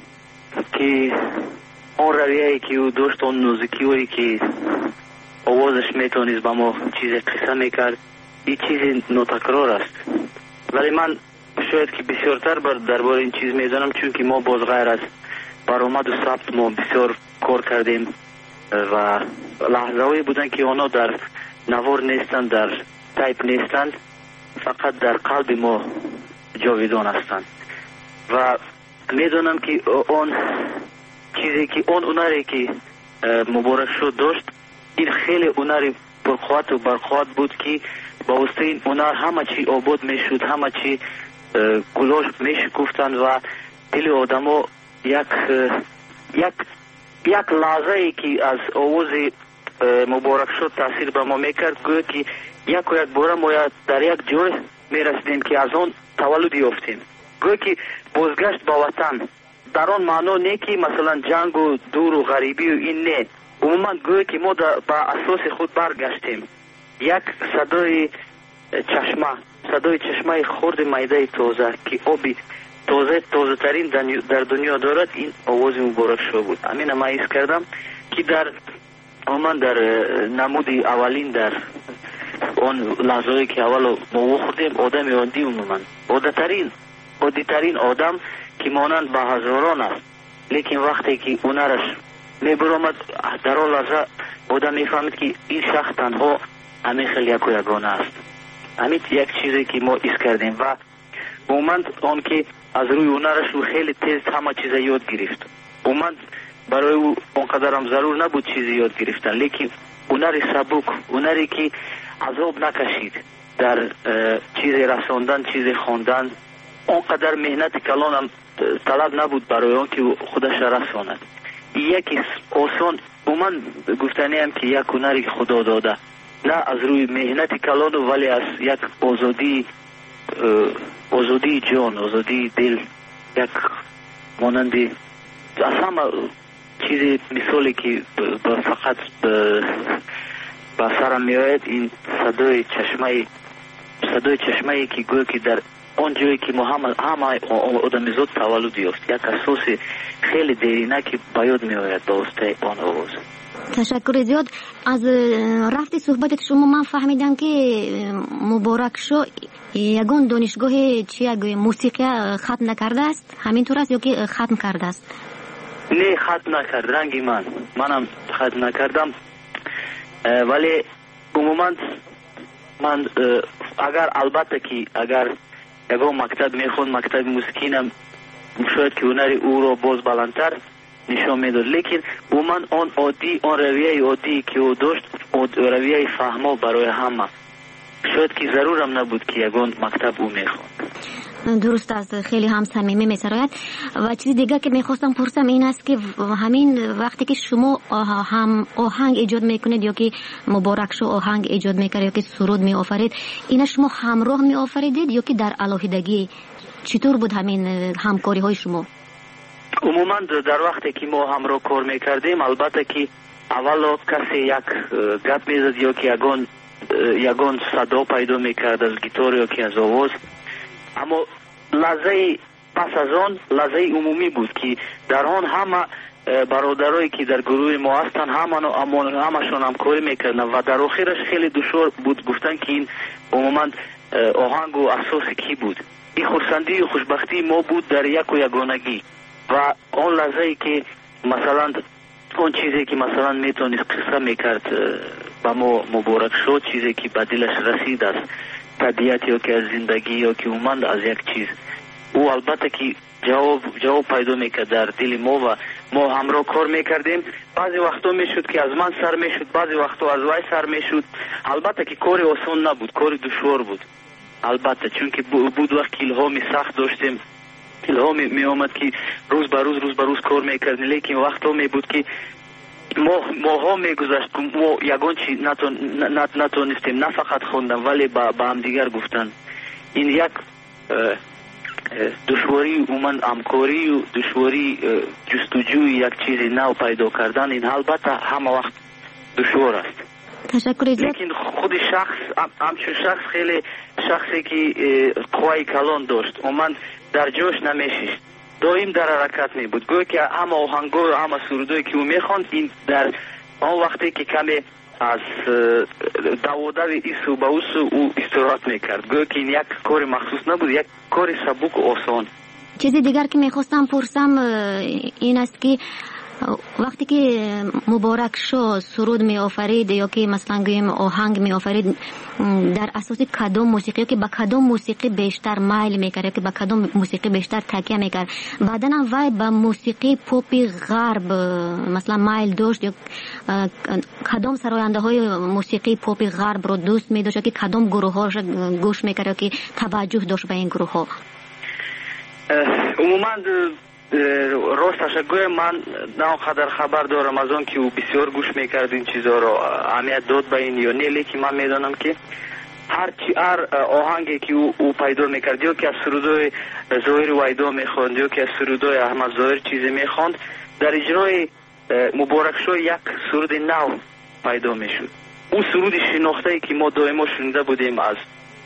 که اون رویه‌ای که او داشت، اون موسیقی‌ای که آوازش میتونست با ما چیز قصه میکرد، این چیز ناتکرار است. ولی من شاید که بسیارتر بر درباره این چیز میدانم، چون که ما باز غیر از برآمد و ثبت ما بسیار کار کردیم و لحظه‌ای بودن که اونا در نوار نیستند، در تایپ نیستند، فقط در قلب ما جاویدان هستند. و میدونم که اون چیزی که اون هنری که مبارکشاه داشت، این خیلی هنری پرقوت و برقوت بود که با واسطه این هنر همه چی آباد میشد، همه چی گلاش میشکفتن و دل آدمو یک یک یک لحظه ای که از آواز مبارکشاه تاثیر به ما میکرد، گویا که یک و یک باره ما در یک جای میرسیدیم که از اون تولد یافتیم. گویا که بازگشت با وطن در آن معنا نه که مثلا جنگ و دور و غریبی و این نه، عموما گویا که ما با اساس خود برگشتیم. یک صدای چشمه صدای چشمه خرد میده تازه که آبی تازه تازه ترین در دنیا دارد، این آواز مبارکشاه بود. همین ما حس کردم که در عموما در نمودی اولین در اون لحظه‌ای که اول ما خوردیم آدم عادی، عموما عادترین عادیترین آدم که مانند به هزاران است، لیکن وقتی که هنرش میبرامد در آن لحظه آدم میفهمید که این شخص تنها همین خیلی یک و یگانه است. همین یک چیزی که ما حس کردیم و عموما آن که از روی هنرش او خیلی تیز همه چیز یاد گرفت. عموما برای او اونقدر هم ضرور نبود چیزی یاد گرفتن، لیکن هنری سبک، هنری که عذاب نکشید در چیز رساندن، چیز خواندن اونقدر مهنت کلان هم طلب نبود برای آن که خودش رساند. یکی آسان من گفتنی هم که یک هنری خدا داده، نه از روی مهنت کلان ولی از یک آزادی آزادی جان، آزادی دل، یک مانندی از همه چیزی مثالی که فقط به سرم میآید این صدای چشمه صدای چشمه که گویا که در آن جایی که ما همه همه آدمیزاد تولد یافت، یک احساس خیلی دیرینه که به یاد میآید با واسطه آن آواز.
تشکر زیاد. از رفت صحبت شما من فهمیدم که مبارک شو یگان دانشگاه چی موسیقی ختم نکرده است، همینطور است یا که ختم کرده است؟
نه ختم نکرد رنگی من منم ختم نکردم، ولی عموما من اگر البته که اگر یگان مکتب میخوند مکتب موسیقینم شاید که هنری او را باز بلندتر نشان میداد، لیکن عموما آن عادی آن رویه عادی که او داشت رویه فهما برای همه، شاید که ضرورم نبود که یگان مکتب او میخوند.
درست است، خیلی هم صمیمی میسراید. و چیز دیگه که میخواستم پرسم این است که همین وقتی که شما هم آهنگ ایجاد میکنید یا که مبارک شو آهنگ ایجاد میکرد یا که سرود میآفرید، اینا شما همراه میآفریدید یا که در علاوه‌دگی؟ چطور بود همین همکاری های شما؟
عموما در وقتی که ما همراه کار میکردیم البته که اولا کسی یک گپ میزد یا که یگان یگان صدا پیدا میکرد از گیتار یا که از آواز، اما لحظه پس از آن لحظه عمومی بود که در آن همه برادرایی که در گروه ما هستن همه همشون همکاری میکردن و در آخرش خیلی دشوار بود گفتن که این عموما آهنگ و اساس کی بود. این خرسندی و خوشبختی ما بود در یک و یگانگی و آن لحظه که مثلا اون چیزی که مثلا میتونست قصه میکرد با ما مبارک شد، چیزی که به دلش رسید از طبیعت یا که از زندگی یا که اومد از یک چیز، او البته که جواب جواب پیدا میکرد در دل ما و ما همراه کار میکردیم. بعضی وقتا میشد که از من سر میشد، بعضی وقتا از وای سر میشد. البته که کار آسان نبود، کار دشوار بود البته، چون که بود وقت الهامی سخت داشتیم، الهامی می آمد که روز به روز روز به روز کار میکردیم، لیکن وقتا می بود که ما ماها میگذشت که ما یگان چی نتونستیم نه فقط خوندن ولی با هم دیگر گفتن. این یک دشواری اومن همکاری و دشواری جستجوی یک چیز نو پیدا کردن، این البته همه وقت دشوار است.
تشکر.
لیکن خود شخص همچون شخص خیلی شخصی که قوای کلان داشت، اومن در جوش نمیشید، دائم در حرکت می بود، گویا که همه آهنگا و همه سرودایی که او میخواند این در آن وقتی که کمی از دوادو ایسو به اوسو او استراحت میکرد، گویا که این یک کار مخصوص نبود، یک کار سبک و آسان.
چیزی دیگر که میخواستم پرسم این است که وقتی که مبارک شو سرود می آفرید یا که مثلا گویم آهنگ می آفرید، در اساس کدام موسیقی که با کدام موسیقی بیشتر مایل میکرد که با کدام موسیقی بیشتر تکیه میکرد؟ بعدن هم وای با موسیقی پاپی غرب مثلا مایل داشت یا کدام سراینده های موسیقی پاپی غرب رو دوست می داشت که کدام گروه هاش گوش میکرد که توجه داشت به این گروه ها؟
عموما راستش گویم من نه قدر خبر دارم از آن که او بسیار گوش میکرد این چیزا رو اهمیت داد به این یا نه، لیکن من میدانم که هر چی هر آهنگی که او, او پیدا میکرد یا که از سرودای ظاهر ویدا میخواند یا که از سرودای احمد ظاهر چیزی میخواند، در اجرای مبارک شو یک سرود نو پیدا میشد. اون سرود شناخته که ما دائما شنیده بودیم از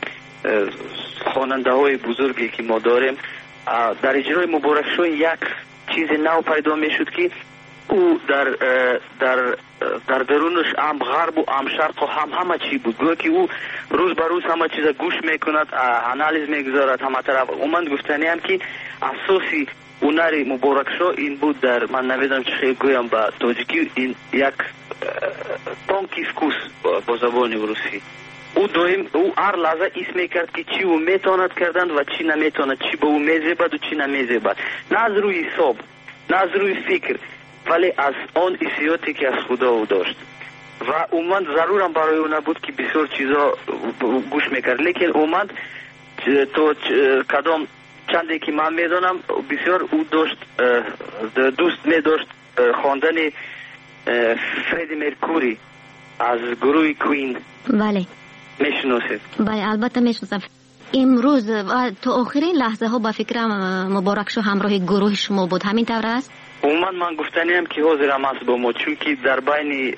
خواننده های بزرگی که ما داریم، در اجرای مبارک شو یک چیز نو پیدا میشد که او در در در درونش هم غرب و هم شرق و هم همه چی بود، گویا که او روز به روز همه چیز گوش میکند، انالیز میگذارد همه طرف. من گفتنی هم که اساسی هنر مبارک شو این بود، در من نمیدونم چه گویم با تاجیکی، این یک تانکیسکوس با زبان روسی. او دویم او هر لحظه ایس میکرد که چی او میتواند کردن و چی نمیتواند، چی به او میزیبد و چی نمیزیبد، نه از روی حساب نه از روی فکر ولی از آن حسیاتی که از خدا او داشت و اومد ضرورم برای او نبود که بسیار چیزا گوش میکرد، لیکن اومد تو کدام چندی که من میدونم بسیار او داشت دوست می داشت خواندن فردی مرکوری از گروه کوین.
بله
میشناسید؟
بله البته میشناسم. امروز و تا آخرین لحظه ها با فکرم مبارک شو همراه گروه شما بود، همین طور است؟
عموما من گفتنیم که حاضرم است با ما، چون که در بین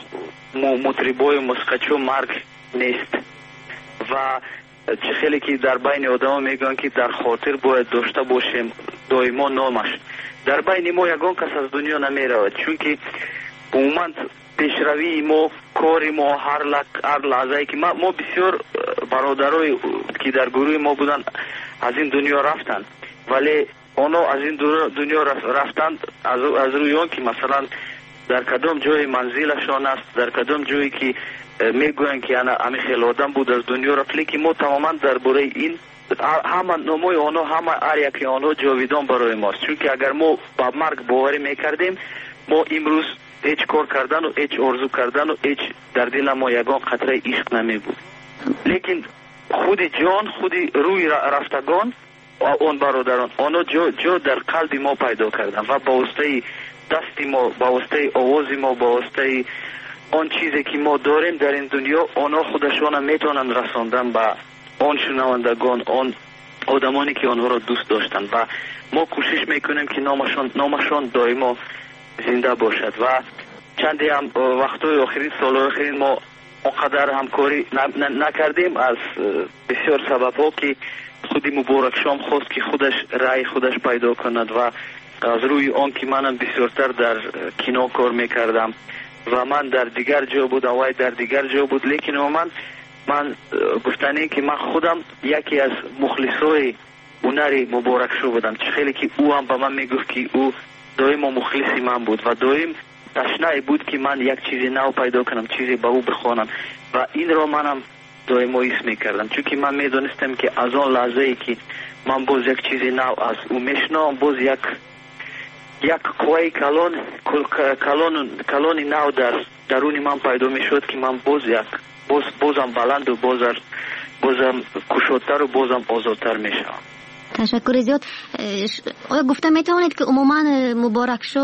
مطربای موسیقیچو مرگ نیست و چه خیلی که در بین آدم میگن که در خاطر باید داشته باشیم دائما نامش. در بین ما یگان کس از دنیا نمیرود، چون که عموما پیشروی ما، کاری ما، هر لک هر لحظه که ما, ما بسیار برادرای که در گروه ما بودن از این دنیا رفتن، ولی اونا از این دنیا رفتن از, از روی اون که مثلا در کدام جای منزلشان است، در کدام جایی که میگوین که انا همه خیلی آدم بود از دنیا رفت، لیکن ما تماما درباره این همه نمای آنها، همه هر یکی آنها جاویدان برای ماست، چون که اگر ما با مرگ باوری میکردیم ما امروز هیچ کار کردن و هیچ آرزو کردن و هیچ در دل ما یگان قطره عشق نمی بود. لیکن خود جان، خود روی رفتگان اون برادران آنها جو, جو در قلب ما پیدا کردن و با واسطه دستی ما، با واسطه آوازی ما، با واسطه آن چیزی که ما داریم در این دنیا آنها خودشان میتونن رساندن به آن شنوندگان، آن آدمانی که آنها را دوست داشتن و ما کوشش میکنیم که نامشان نامشان دائما زنده باشد. و چندی هم وقتای آخرین سال آخرین ما اونقدر همکاری نکردیم از بسیار سبب ها که خودی مبارک شام خواست که خودش رای خودش پیدا کند و از روی آن که منم بسیارتر در کینو کار میکردم و من در دیگر جا بود و وای در دیگر جا بود، لیکن من من گفتنی که من خودم یکی از مخلصای هنری مبارک شو بودم، چه خیلی که او هم به من میگفت که او دائم مخلصی من بود و دائم تشنه بود که من یک چیزی نو پیدا کنم، چیزی به او بخوانم و این را منم دائم ایس میکردم، چون که من میدونستم که از آن لحظه ای که من باز یک چیزی نو از او میشنم، باز یک یک قوی کلان کلان کلانی نو در درون من پیدا میشد که من باز یک باز بازم بلند و بازر بازم کشادتر و بازم آزادتر میشم.
تشکر زیاد. آیا گفته میتوانید که عموما مبارک شو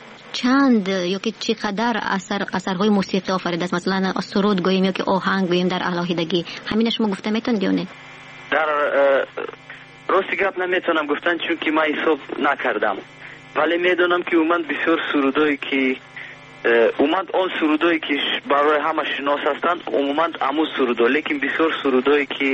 چند یا که چقدر اثر اثرهای موسیقی آفریده است، مثلا سرود گوییم یا که آهنگ گوییم در الهیدگی، همین شما گفته میتونید یا نه؟
در راستی گپ نمیتونم گفتن چون که من حساب نکردم، ولی میدونم که عموما بسیار سرودایی که عموما آن سرودایی که برای همه شناس هستند عموما همون سرودا، لیکن بسیار سرودایی که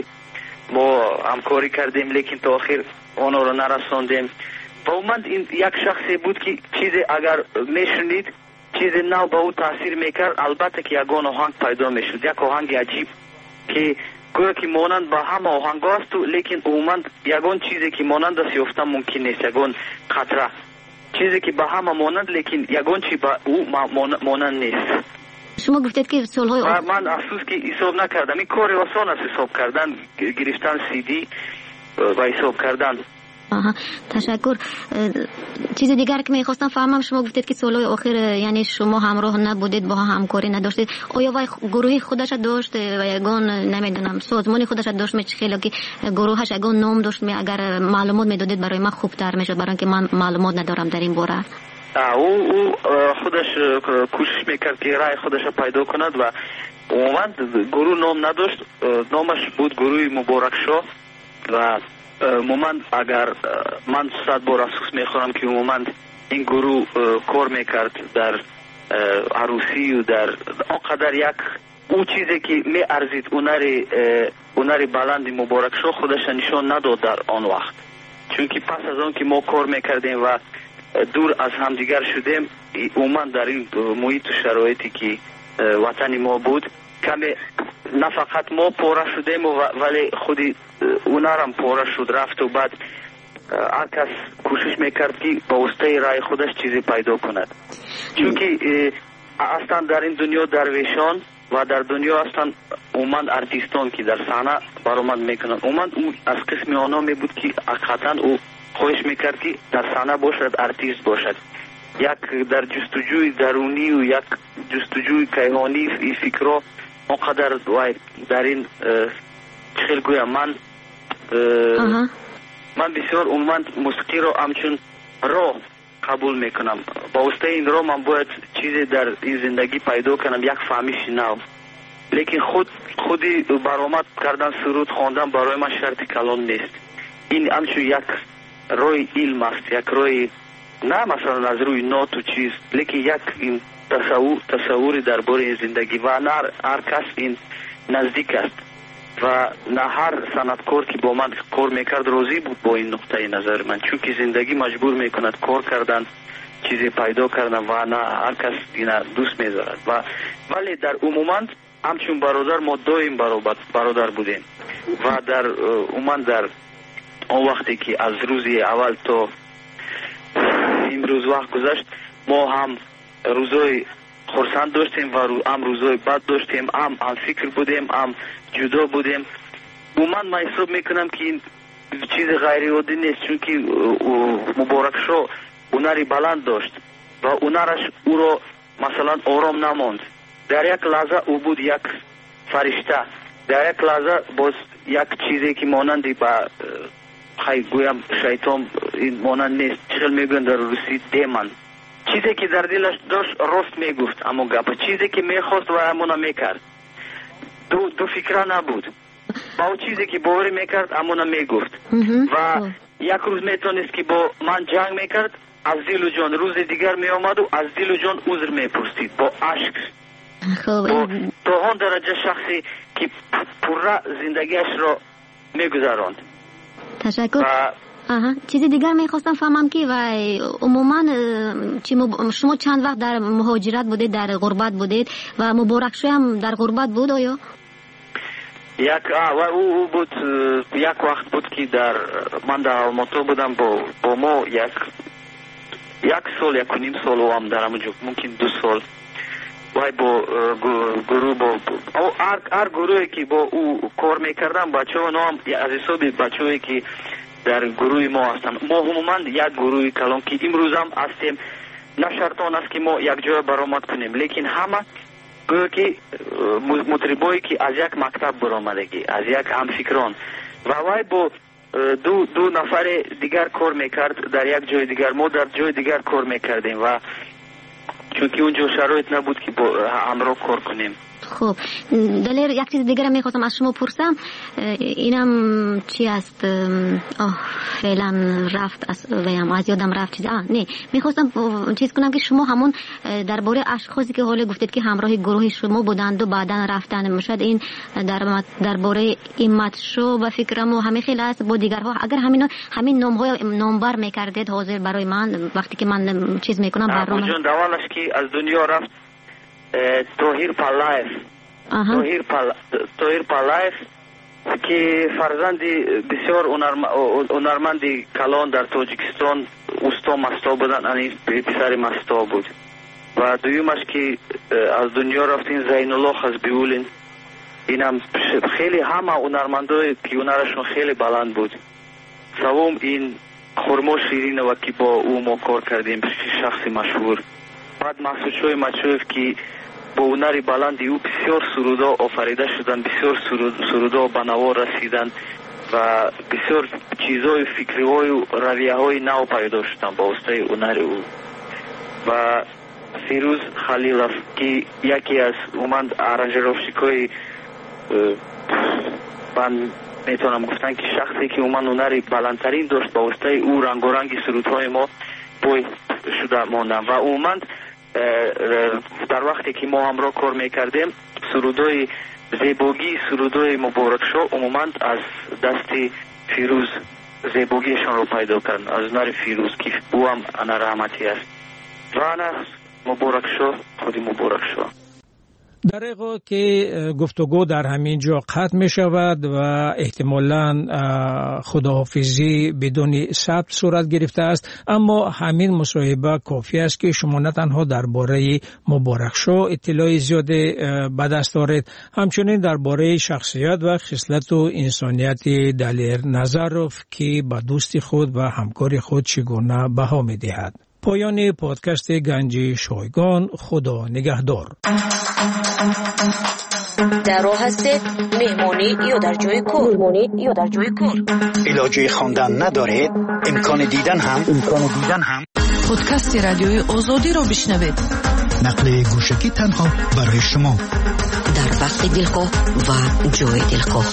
ما همکاری کردیم لیکن تا آخر آنها رو نرساندیم و عموما این یک شخصی بود که چیزی اگر میشنید چیزی نو به او تاثیر میکرد، البته که یگان آهنگ پیدا میشد، یک آهنگ عجیب که گویا که مانند با همه آهنگ است، لیکن عموما یگان چیزی که مانند است یافتن ممکن نیست، یگان قطره چیزی که با همه مانند لیکن یگان چی با او مانند نیست.
شما گفتید که سالهای
آخر من افسوس که حساب نکردم، این کار آسان است حساب کردن، گرفتن سی دی و حساب کردن.
آها تشکر. چیز دیگر که میخواستم فهمم، شما گفتید که سالهای آخر یعنی شما همراه نبودید، با همکاری نداشتید، آیا وای گروهی خودش داشت و یگان نمیدونم سازمانی خودش داشت، می خیلی که گروهش یگان نام داشت، می اگر معلومات میدادید برای من خوبتر میشد، برای اینکه من معلومات ندارم در این باره.
او او خودش کوشش میکرد که رای خودش پیدا کند و عموما گروه نام نداشت، نامش بود گروه مبارک شو و عموما اگر من صد بار افسوس میخورم که عموما این گروه کار میکرد در عروسی و در آنقدر یک او چیزی که می ارزید هنری هنری بلند مبارک شو خودش نشان نداد در آن وقت، چون که پس از آن که ما کار میکردیم و دور از همدیگر شدیم، عموما در این محیط و شرایطی که وطن ما بود کمی نه فقط ما پاره شدیم ولی خودی اونارم پاره شد رفت و بعد هر کس کوشش میکرد که با واسطه رای خودش چیزی پیدا کند، چون که اصلا در این دنیا درویشان و در دنیا اصلا عموما ارتیستان که در صحنه برآمد میکنند، عموما او از قسم آنها می بود که حقیقتا او خواهش میکرد که در صحنه باشد، ارتیست باشد، یک در جستجوی درونی و یک جستجوی کیهانی ای فکرها اونقدر وای در این خیلی گویم من من بسیار عموما موسیقی رو همچون راه قبول میکنم. با واسطه این راه من باید چیزی در این زندگی پیدا کنم، یک فهمیش نو. لیکن خود خودی برآمد کردن، سرود خواندن برای من شرط کلان نیست. این همچون یک روی علم است، یک روی نه مثلا از روی نوت و چیز، لیکن یک این تصور تصوری درباره زندگی و نه هر کس این نزدیک است و نه هر صنعتکار که با من کار میکرد راضی بود با این نقطه نظر من، چون که زندگی مجبور میکند کار کردن، چیزی پیدا کردن و نه هر کس این دوست میذارد. و ولی در عموما همچون برادر ما دویم برادر بودیم و در عموما در اون وقتی که از روزی اول تا امروز وقت گذشت ما هم روزای خرسند داشتیم و هم روزای بد داشتیم، هم هم فکر بودیم، هم جدا بودیم. من من حساب میکنم که این چیز غیر عادی نیست، چون که مبارک شو هنری بلند داشت و هنرش او را مثلا آرام نماند. در یک لحظه او بود یک فرشته، در یک لحظه باز یک چیزی که مانندی با خیلی گویم شیطان این مانند نیست، چخل میگن در روسی دیمن، چیزی که در دلش داشت راست میگفت، اما گپ چیزی که میخواست و همونا میکرد، دو, دو فکره نبود. با اون چیزی که باوری میکرد همونا میگفت و یک روز میتونست که با من جنگ میکرد، از دل و جان روز دیگر میامد و از دل و جان عذر میپرسید با عشق. تا آن درجه شخصی که پره زندگیش را میگذراند.
تشکر. آها، چیزی دیگر میخواستم فهمم که و عموما شما چند وقت در مهاجرت بودید، در غربت بودید و مبارک شو هم در غربت بود آیا؟
یک و او بود یک وقت بود که در من در آلماتا بودم با با ما یک یک سال یک و نیم سال و هم در همونجا ممکن دو سال وای با گروه با هر هر گروهی که با او کار میکردم بچه ها نام از حساب بچه هایی که در گروه ما هستن. ما عموما یک گروه کلان که امروز هم هستیم، نه شرطان است که ما یک جای برآمد کنیم، لیکن همه گویا که مطربایی که از یک مکتب برآمدگی، از یک همفکران و وای با دو دو نفر دیگر کار میکرد در یک جای دیگر، ما در جای دیگر کار میکردیم و چون که اونجا شرایط نبود که با همراه کار کنیم.
خب دلیر یک چیز دیگر میخواستم از شما پرسم، اینم چی است؟ آه فعلا رفت از ویم از یادم رفت چیز آه نه میخواستم چیز کنم که شما همون درباره اشخاصی که حالا گفتید که همراه گروه شما بودند و بعدن رفتن، مشاید این در درباره ایمت شو و فکرم و همه خیلی است با دیگرها، اگر همین همین نام های نامبر میکردید حاضر برای من وقتی که من چیز میکنم برنامه
جون دوالش که از دنیا رفت توهیر پالایف توهیر پال توهیر پالایف که فرزندی بسیار هنرمندی کلان در تاجیکستان اوستا مستا بودن، یعنی پسر مستا بود و دویمش که از دنیا رفتین زین الله خزبیولین، اینم خیلی همه هنرمندای که هنرشون خیلی بلند بود. سوم این خرما شیرین و که با او ما کار کردیم، شخصی مشهور. بعد محسود شوی مچوف که با هنری بلندی او بسیار سرودا آفریده شدن، بسیار سرودا به نوا رسیدن و بسیار چیزهای فکریهای و رویه های نو پیدا شدن با واسطه هنر او. و فیروز خلیلوف که یکی از اومد ارنجروفشیکای من میتونم گفتن که شخصی که اومد هنری بلندترین داشت با واسطه او رنگ و رنگی سرودهای ما بوی شده ماندن و اومد در وقتی که ما همراه کار میکردیم سرودای زیباگی سرودای مبارک شو عموما از دست فیروز زیباگیشان رو پیدا کردن، از هنر فیروز که او هم انا رحمتی است و انا مبارک شو خودی مبارک شو.
در حقیقت که گفتگو در همین جا قطع می شود و احتمالاً خداحافظی بدون ثبت صورت گرفته است، اما همین مصاحبه کافی است که شما نه تنها درباره مبارک شو اطلاع زیاد به دست دارید، همچنین درباره شخصیت و خصلت و انسانیت دلیر نظروف که به دوستی خود و همکار خود چگونه بها می دهد. پایان پادکست گنج شایگان. خدا نگهدار.
در راه هستید مهمانی یا در جای کار مهمانی یا در جای کار
علاجه خواندن ندارید امکان دیدن هم امکان دیدن هم
پادکست رادیوی آزادی را بشنوید.
نقل گوشکی تنها برای شما
در وقت دلخواه و جای دلخواه.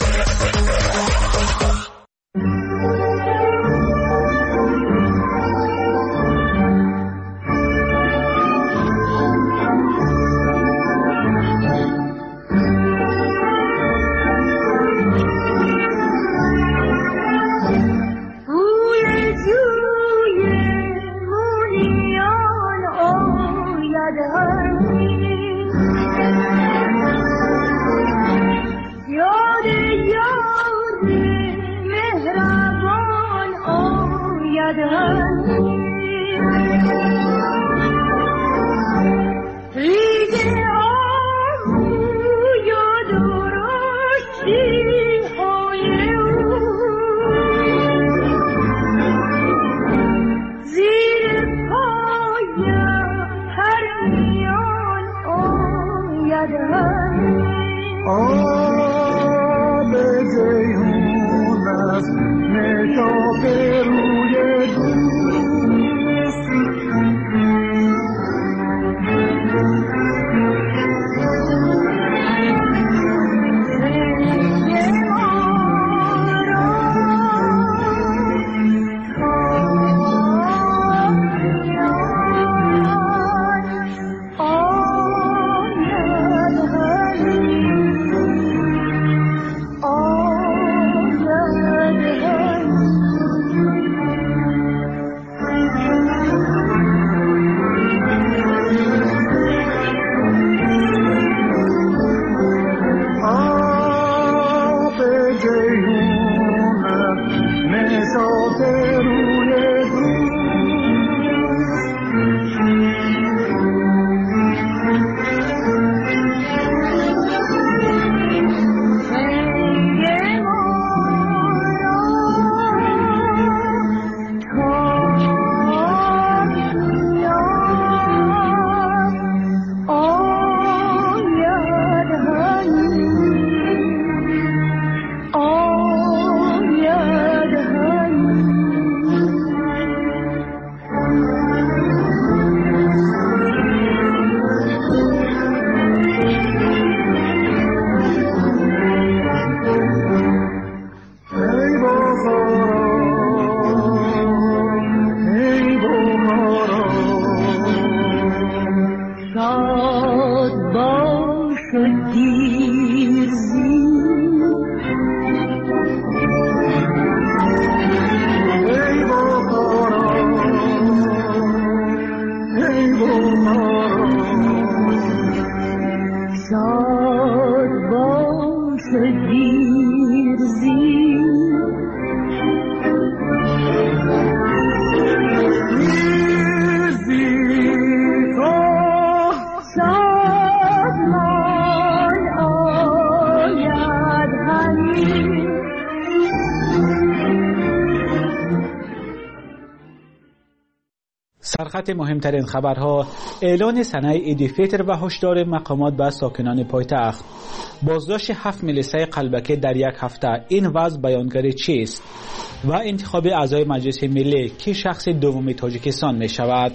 سرخط مهمترین خبرها: اعلان سنه عید فطر و هشدار مقامات به ساکنان پایتخت. بازداشت هفت ملیسه قلبکی در یک هفته، این وضع بیانگر چیست؟ و انتخاب اعضای مجلس ملی که شخص دوم تاجیکستان می شود.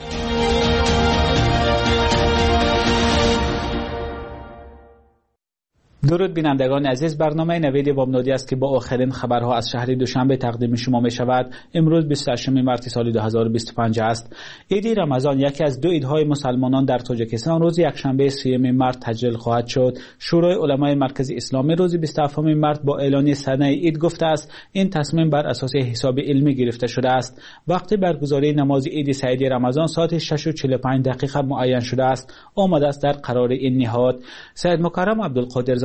درود بینندگان عزیز، برنامه نوید بامدادی است که با آخرین خبرها از شهر دوشنبه تقدیم شما می شود. امروز بیست و هشتم مارس سال دو هزار و بیست و پنج است. عید رمضان یکی از دو عیدهای مسلمانان در تاجیکستان روز یکشنبه سیوم مارس تجلیل خواهد شد. شورای علمای مرکزی اسلامی روز بیست و هفتم مارس با اعلان سنه عید گفته است این تصمیم بر اساس حساب علمی گرفته شده است. وقتی برگزاری نماز عید سعیدی رمضان ساعت شش و چهل و پنج دقیقه معین شده است، آمده است در قرار این نهاد. سید مکرم عبدالقادر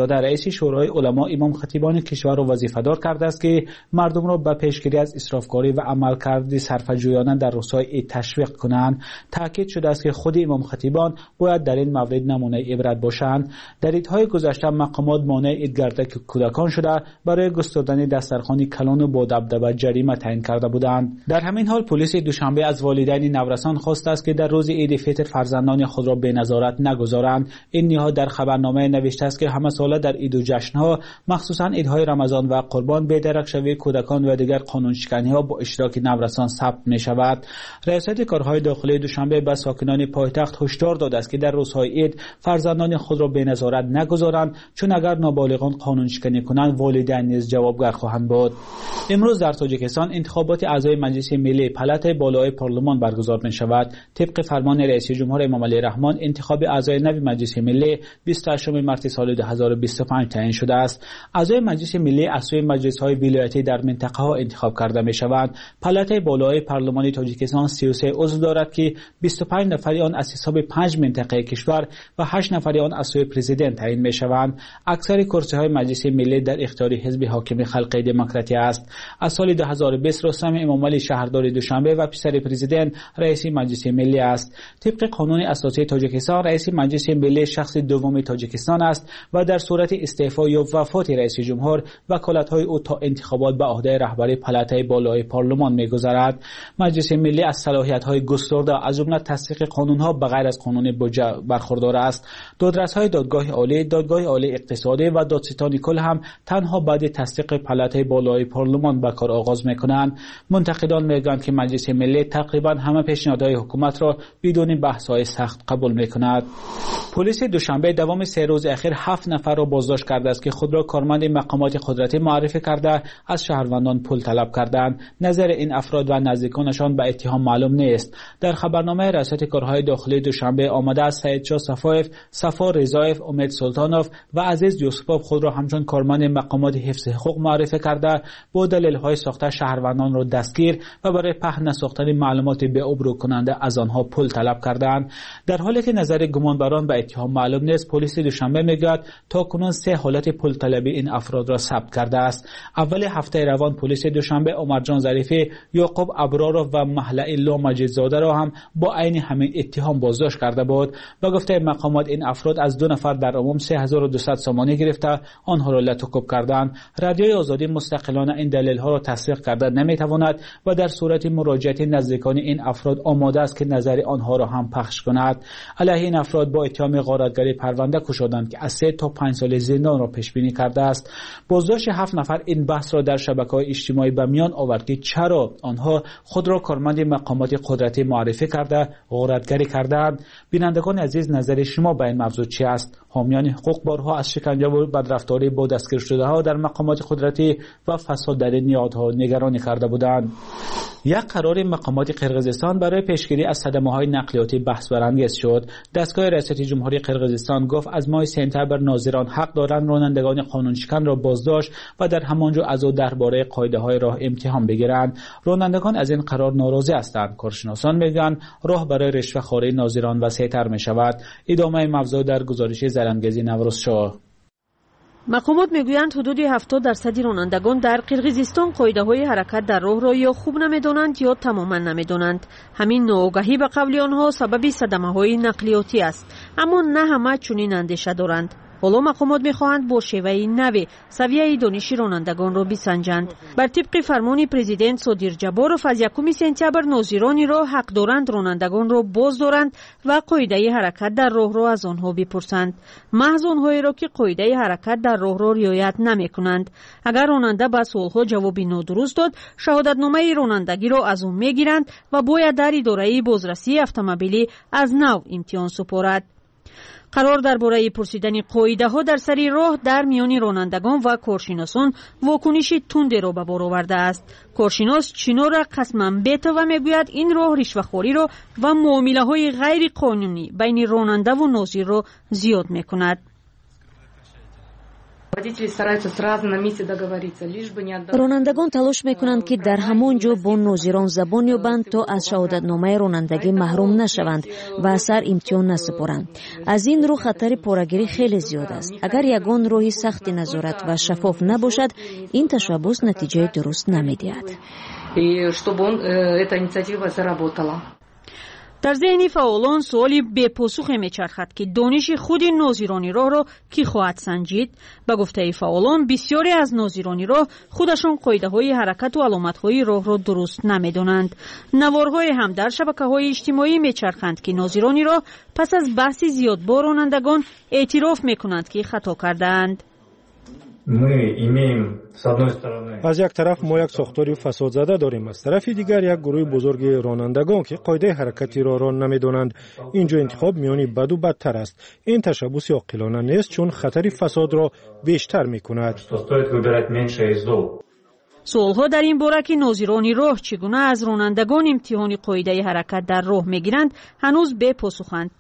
ایستاده رئیس شورای علما امام خطیبان کشور را وظیفه‌دار کرده است که مردم را به پیشگیری از اسرافکاری و عملکرد صرفه‌جویانه در روزهای عید تشویق کنند. تاکید شده است که خود امام خطیبان باید در این مورد نمونه عبرت باشند. در عیدهای گذشته مقامات مانع عیدگردک کودکان شده برای گستردن دسترخوان کلان و با دبدبه جریمه تعیین کرده بودند. در همین حال پلیس دوشنبه از والدین نورسان خواسته است که در روز عید فطر فرزندان خود را به نظارت نگذارند. این نهاد در خبرنامه نوشته است که همه ساله در عید و جشن‌ها مخصوصا عیدهای رمضان و قربان بی‌درک شوی کودکان و دیگر قانون شکنی‌ها با اشتراک نورسان ثبت می‌شود. ریاست کارهای داخلی دوشنبه به ساکنان پایتخت هشدار داده است که در روزهای عید فرزندان خود را به نظارت نگذارند، چون اگر نابالغان قانون شکنی کنند والدین نیز جوابگر خواهند بود. امروز در تاجیکستان انتخابات اعضای مجلس ملی پلات بالای پارلمان برگزار می‌شود. طبق فرمان رئیس جمهور امام علی رحمان انتخاب اعضای نو مجلس ملی بیست و هشتم مارس سال دو هزار و بیست و پنج تعیین شده است. اعضای مجلس ملی از سوی مجلس‌های ولایتی در منطقه‌ها انتخاب کرده می‌شوند. پلات بالای پارلمان تاجیکستان سی و سه عضو دارد که بیست و پنج نفر آن از حساب پنج منطقه کشور و هشت نفر آن از سوی پرزیدنت تعیین می‌شوند. اکثر کرسی‌های مجلس ملی در اختیار حزب حاکم خلق دموکراتی است. از سال دو هزار و بیست رستم امامعلی شهردار دوشنبه و پسر پرزیدنت رئیس مجلس ملی است. طبق قانون اساسی تاجیکستان رئیس مجلس ملی شخص دوم تاجیکستان است و در صورت استعفا یا وفات رئیس جمهور وکالت‌های او تا انتخابات به عهده رهبری پلاتای بالای پارلمان می‌گذرد. مجلس ملی از صلاحیت‌های گسترده از جمله تصدیق قانون‌ها به غیر از قانون بودجه برخوردار است. دادرس‌های دادگاه عالی، دادگاه عالی اقتصادی و دادستان کل هم تنها بعد تصدیق پلاتای بالای پارلمان به کار آغاز می‌کنند. منتقدان می‌گویند که مجلس ملی تقریباً همه پیشنهادهای حکومت را بدون بحث‌های سخت قبول می‌کند. پلیس دوشنبه دوام سه روز اخیر هفت نفر را بازداشت کرده است که خود را کارمند مقامات قدرتی معرفی کرده از شهروندان پول طلب کردند. نظر این افراد و نزدیکانشان به اتهام معلوم نیست. در خبرنامه ریاست کارهای داخلی دوشنبه آمده است سعید شاه صفایف، صفا رضایف، امید سلطانوف و عزیز یوسفوف خود را همچون کارمند مقامات حفظ حقوق معرفی کرده با دلایل ساخته شهروندان را دستگیر و برای پهن نساختن معلومات به ابرو کننده از آنها پول طلب کردند. در حالی که نظر گمانبران به اتهام معلوم نیست، پلیس دوشنبه میگوید تا کنون سه حالت پول طلبی این افراد را ثبت کرده است. اول هفته روان پلیس دوشنبه عمرجان ظریفی، یعقوب ابرارov و محله لا مجیدزاده را هم با عین همین اتهام بازداشت کرده بود. با گفته مقامات این افراد از دو نفر در عموم سه هزار و دویست سامانه گرفته آنها را لطوکوب کردند. رادیوی آزادی مستقلانه این دلیل ها را تصدیق کرده نمیتواند و در صورت مراجعه نزدیکان این افراد آماده است که نظر آنها را هم پخش کند. علیه این افراد با اتهام غارتگری پرونده گشودند که از سه تا پنج سال زندان را پیش بینی کرده است. بازداشت هفت نفر این بحث را در شبکه‌های اجتماعی به میان آورد که چرا آنها خود را کارمند مقامات قدرتی معرفی کرده غارتگری کردند. بینندگان عزیز، نظر شما به این موضوع چی است؟ حامیان حقوق بارها از شکنجه و بدرفتاری با دستگیر شده ها در مقامات قدرتی و فساد در این نهادها نگرانی کرده بودند. یک قرار مقامات قرقیزستان برای پیشگیری از صدمه‌های نقلیاتی بحث برانگیز شد. دستگاه ریاست جمهوری قرقیزستان گفت از ماه سپتامبر ناظران حق دارند رانندگان قانون شکن را بازداشت و در همانجا از او درباره قاعده‌های راه امتحان بگیرند. رانندگان از این قرار ناراضی هستند. کارشناسان میگویند راه برای رشوه‌خواری ناظران وسیع‌تر می‌شود. ادامه موضوع در گزارش زرنگزی نوروز شاه.
مقامات میگویند حدود هفتاد درصد رانندگان در قرقیزستان قاعده‌های حرکت در راه را یا خوب نمی‌دانند یا تماما نمی‌دانند. همین ناآگاهی به قول آنها سبب صدمه‌های نقلیاتی است، اما نه همه چنین اندیشه دارند. حالا مقامات می‌خواهند با شیوه نوی سویه دانش رانندگان را بسنجند. بر طبق فرمان پرزیدنت صادر جباروف از یکم سپتامبر ناظرانی را حق دارند رانندگان را باز دارند و قاعده حرکت در راه را از آنها بپرسند. محض آنهایی را که قاعده حرکت در راه را رعایت نمی‌کنند. اگر راننده به سوال‌ها جواب نادرست داد، شهادتنامه رانندگی را از او می‌گیرند و باید در اداره بازرسی اتومبیلی از نو امتحان سپارد. قرار درباره پرسیدن قاعده ها در سر راه در میان رانندگان و کارشناسان واکنش تندی را به بار آورده است. کارشناس چینو را قسما بیته و میگوید این راه رشوه‌خواری را و معامله های غیر قانونی بین راننده و ناظر را زیاد میکند.
ронандагон талош мекунанд ки дар ҳамон ҷо бо нозирон забон ёбанд то аз шаҳодатномаи ронандагӣ маҳрум нашаванд ва асар имтиҳон насупоранд. аз ин рӯ хатари порагирӣ хеле зиёд аст. агар ягон роҳи сахти назорат ва шаффоф набошад, ин ташаббус натиҷаи дуруст намедиҳад.
дар зеҳни фаъолон суоли бепосухе мечархад ки дониши худи нозирони роҳро кӣ хоҳад санҷид. ба гуфтаи фаъолон, бисёре аз нозирони роҳ худашон қоидаҳои ҳаракату аломатҳои роҳро дуруст намедонанд. наворҳое ҳам дар шабакаҳои иҷтимоӣ мечарханд ки нозирони роҳ пас аз баҳси зиёд бо ронандагон эътироф мекунанд ки хато кардаанд.
аз як тараф мо як сохтори фасодзада дорем, аз тарафи дигар як гурӯҳи бузурги ронандагон ки қоидаи ҳаракатиро рон намедонанд. ин ҷо интихоб миёни баду бадтар аст. ин ташаббуси оқилона нест, чун хатари фасодро бештар мекунад.
суолҳо дар ин бора ки нозирони роҳ чӣ гуна аз ронандагон имтиҳони қоидаи ҳаракат дар роҳ мегиранд, ҳанӯз бепосуханд.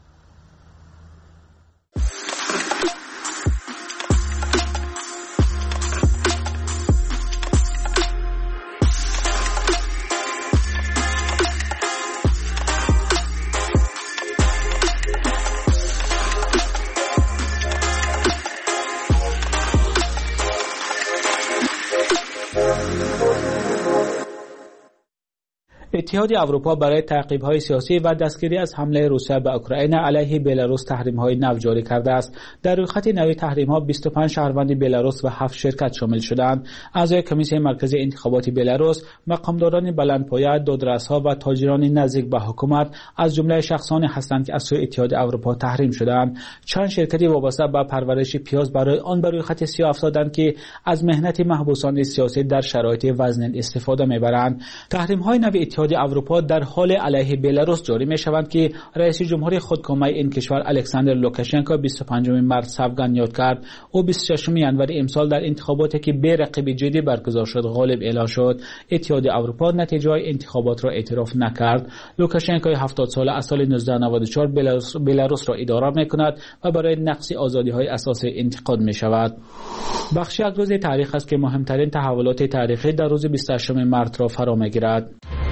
اتحاد اروپا برای تعقیب‌های سیاسی و دستگیری از حمله روسیه به اوکراین علیه بلاروس تحریم‌های نو جاری کرده است. در رویخط نوی تحریم‌ها بیست و پنج شهروند بلاروس و هفت شرکت شامل شدند. اعضای کمیسیون مرکزی انتخابات بلاروس، مقامداران بلندپایه، دادرس‌ها و تاجران نزدیک به حکومت از جمله شخصانی هستند که از سوی اتحاد اروپا تحریم شدند. چند شرکتی وابسته به پرورش پیاز برای آن بر روی خط سیاه افتادند که از مهنت محبوسان سیاسی در شرایط وزن استفاده می‌برند. تحریم‌های نوی اتحاد اروپا در حال علیه بلاروس جاری می شوند که رئیس جمهور خودکامه این کشور الکساندر لوکاشنکو بیست و پنجم مارس سوگند یاد کرد. او بیست و ششم ژانویه امسال در انتخاباتی که بی رقیب جدی برگزار شد غالب اعلام شد. اتحاد اروپا نتیجه انتخابات را اعتراف نکرد. لوکاشنکو هفتاد ساله از سال نوزده نود و چهار بلاروس, بلاروس را اداره می کند و برای نقض آزادی‌های اساسی انتقاد می شود. بخشی از روز تاریخ است که مهمترین تحولات تاریخی در روز بیست و هشتم مارس را فرا می‌گیرد.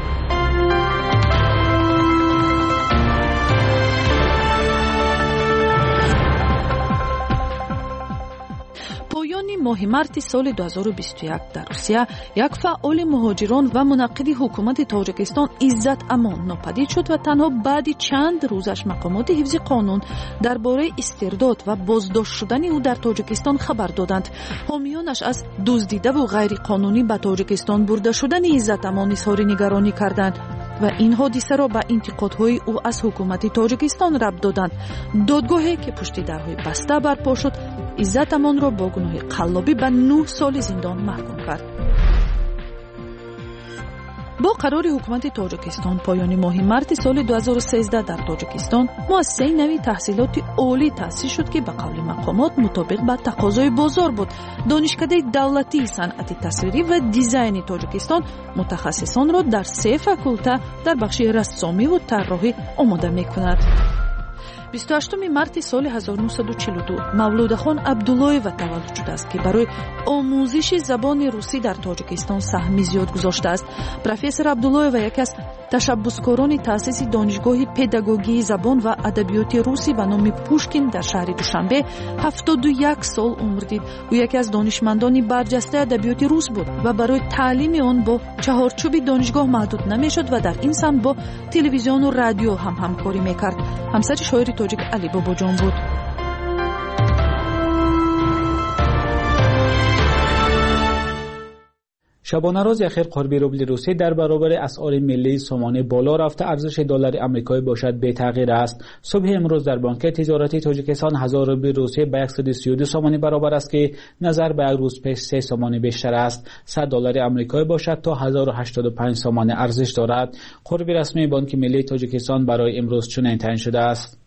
ماه مارس سال دو هزار و بیست و یک در روسیه یک فعال مهاجران و منعقد حکومت تاجیکستان عزت امان ناپدید شد و تنها بعد چند روزش مقامات حفظ قانون درباره استرداد و بازداشت شدن او در تاجیکستان خبر دادند. حامیانش از دزدیده و غیر قانونی به تاجیکستان برده شدن عزت امان اظهار نگرانی کردند و این حادثه را به انتقادهای او از حکومت تاجیکستان ربط دادند. دادگاهی که پشت درهای بسته برپا شد عزت امان را با گناه قلابی به نه سال زندان محکوم کرد. با قرار حکومت تاجیکستان پایان ماه مارس سال دو هزار و سیزده در تاجیکستان مؤسسه نوی تحصیلات عالی تأسیس شد که به قول مقامات مطابق با تقاضای بازار بود. دانشکده دولتی صنعت تصویری و دیزاین تاجیکستان متخصصان را در سه فاکولته در بخش رسامی و طراحی آماده می‌کند. بیست و هشتم مارس سال هزار و نهصد و چهل و دو مولودخان عبداللهیوا تولد شده است که برای آموزش زبان روسی در تاجیکستان سهمی زیاد گذاشته است. پروفسور عبداللهیوا یکی از تشبسکاران تأسیس دانشگاه پداگوژی زبان و ادبیات روسی به نام پوشکین در شهر دوشنبه هفتاد و یک سال عمر دید. او یکی از دانشمندان برجسته ادبیات روس بود و برای تعلیم آن با چهارچوب دانشگاه محدود نمیشد و در این سمت با تلویزیون و رادیو هم همکاری میکرد. همسر شاعر تاجیک علی بابا جان بود.
شبانه روز اخیر قربی روبل روسی در برابر اسعار ملی سامانه بالا رفته، ارزش دلار آمریکایی باشد بی تغییر است. صبح امروز در بانک تجارتی تاجیکستان هزار روبل روسی به صد و سی و دو سامانه برابر است که نظر به یک روز پیش سه سامانه بیشتر است. صد دلار آمریکایی باشد تا هزار و هشتاد و پنج سامانه ارزش دارد. قربی رسمی بانک ملی تاجیکستان برای امروز چنین تعیین شده است.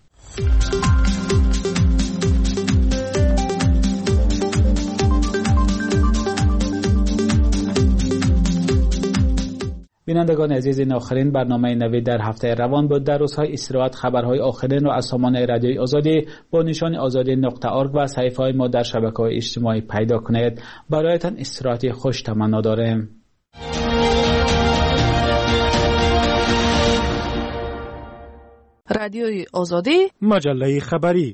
بینندگان عزیز، این آخرین برنامه نوید در هفته روان بود. در روزهای استراحت خبرهای آخرین را از سامانه رادیوی آزادی با نشان آزادی نقطه ارگ و صفحه‌های ما در شبکه‌های اجتماعی پیدا کنید. برایتان استراحت خوش تمنا داریم.
رادیوی آزادی،
مجله خبری.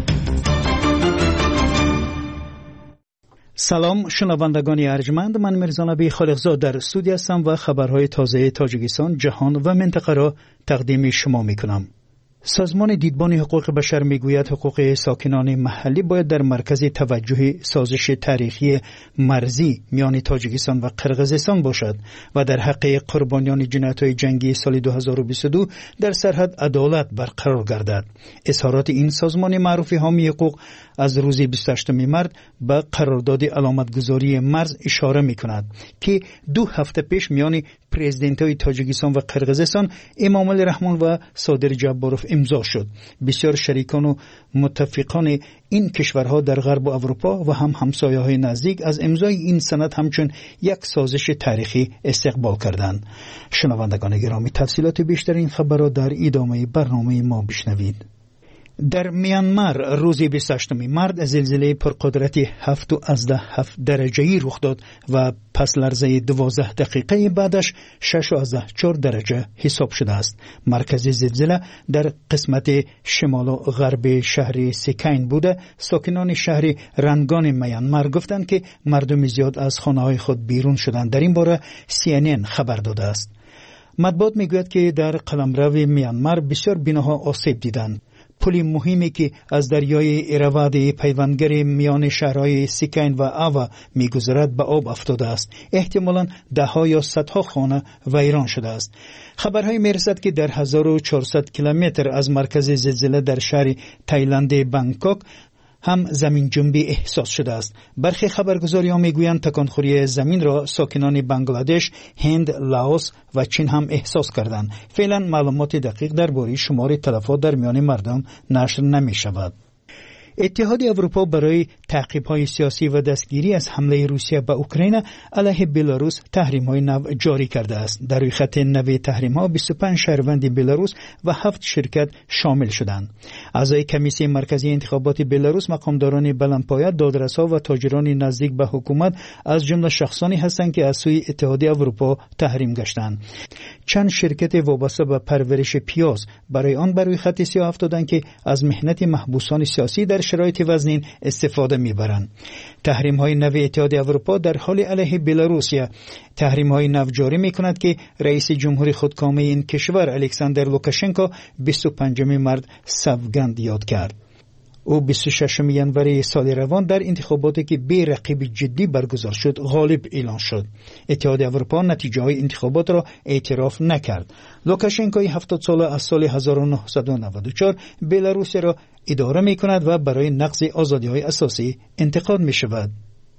سلام شنوندگان ارجمند، من میرزا نبی خالقزاد در استودیو هستم و خبرهای تازه تاجیکستان، جهان و منطقه را تقدیم شما میکنم. سازمان دیدبان حقوق بشر میگوید حقوق ساکنان محلی باید در مرکز توجه سازش تاریخی مرزی میان تاجیکستان و قرقیزستان باشد و در حق قربانیان جنایت‌های جنگی سال دو هزار و بیست و دو در سرحد عدالت برقرار گردد. اظهارات این سازمان معروف حامی حقوق از روز بیست و هشتم مارس به قرارداد علامتگذاری مرز اشاره می‌کند که دو هفته پیش میان پرزیدنت‌های تاجیکستان و قرقیزستان امامعلی رحمان و صادر جباروف امضا شد. بسیار شریکان و متفقان این کشورها در غرب اروپا و هم همسایه‌های نزدیک از امضای این سند همچون یک سازش تاریخی استقبال کردند. شنوندگان گرامی، تفصیلات بیشتر این خبر را در ادامه برنامه ما بشنوید. در میانمار روز بیست و هشتم مارس زلزله پرقدرت هفت و از هفت درجه‌ای رخ داد و پس لرزه دوازده دقیقه بعدش شش و از چهار درجه حساب شده است. مرکز زلزله در قسمت شمال و غرب شهر سکین بوده. ساکنان شهر رنگان میانمار گفتند که مردم زیاد از خانه‌های خود بیرون شدند. در این باره سی ان ان خبر داده است. مطبوعات میگوید که در قلمرو میانمار بسیار بناها آسیب دیدند. پل مهمی که از دریای ایراواد پیوندگر میان شهرهای سکین و آوا میگذرد به آب افتاده است. احتمالاً ده ها یا صدها خانه ویران شده است. خبرهای میرسد که در هزار و چهارصد کیلومتر از مرکز زلزله در شهر تایلند بانکوک هم زمین جنبی احساس شده است. برخی خبرگزاری ها میگویند تکانخوری زمین را ساکنان بنگلادش، هند، لاوس و چین هم احساس کردند. فعلا معلومات دقیق درباره شمار تلفات در میان مردم نشر نمی شود. اتحاد اروپا برای تعقیب‌های سیاسی و دستگیری از حمله روسیه به اوکراین علیه بلاروس تحریم‌های نو جاری کرده است. در روی خط نو تحریم‌ها بیست و پنج شهروند بلاروس و هفت شرکت شامل شدند. اعضای کمیسیون مرکزی انتخابات بلاروس، مقامداران بلندپایه، دادرس‌ها و تاجران نزدیک به حکومت از جمله شخصانی هستند که از سوی اتحاد اروپا تحریم گشتند. چند شرکت وابسته به پرورش پیاز برای آن بر روی خط سیاه افتادند که از مهنت محبوسان سیاسی در شرایط وزنین استفاده میبرند. تحریم های نو اتحاد اروپا در حال علیه بلاروسیه تحریم های نو جاری میکند که رئیس جمهور خودکامه این کشور الکساندر لوکاشنکو بیست و پنجم مارس سوگند یاد کرد. او بیست و ششم ژانویه سال روان در انتخاباتی که بی رقیب جدی برگزار شد غالب اعلان شد. اتحاد اروپا نتیجه های انتخابات را اعتراف نکرد. لوکاشنکو هفتاد ساله از سال هزار و نهصد و نود و چهار بلاروس را اداره می کند و برای نقض آزادی های اساسی انتقاد می شود.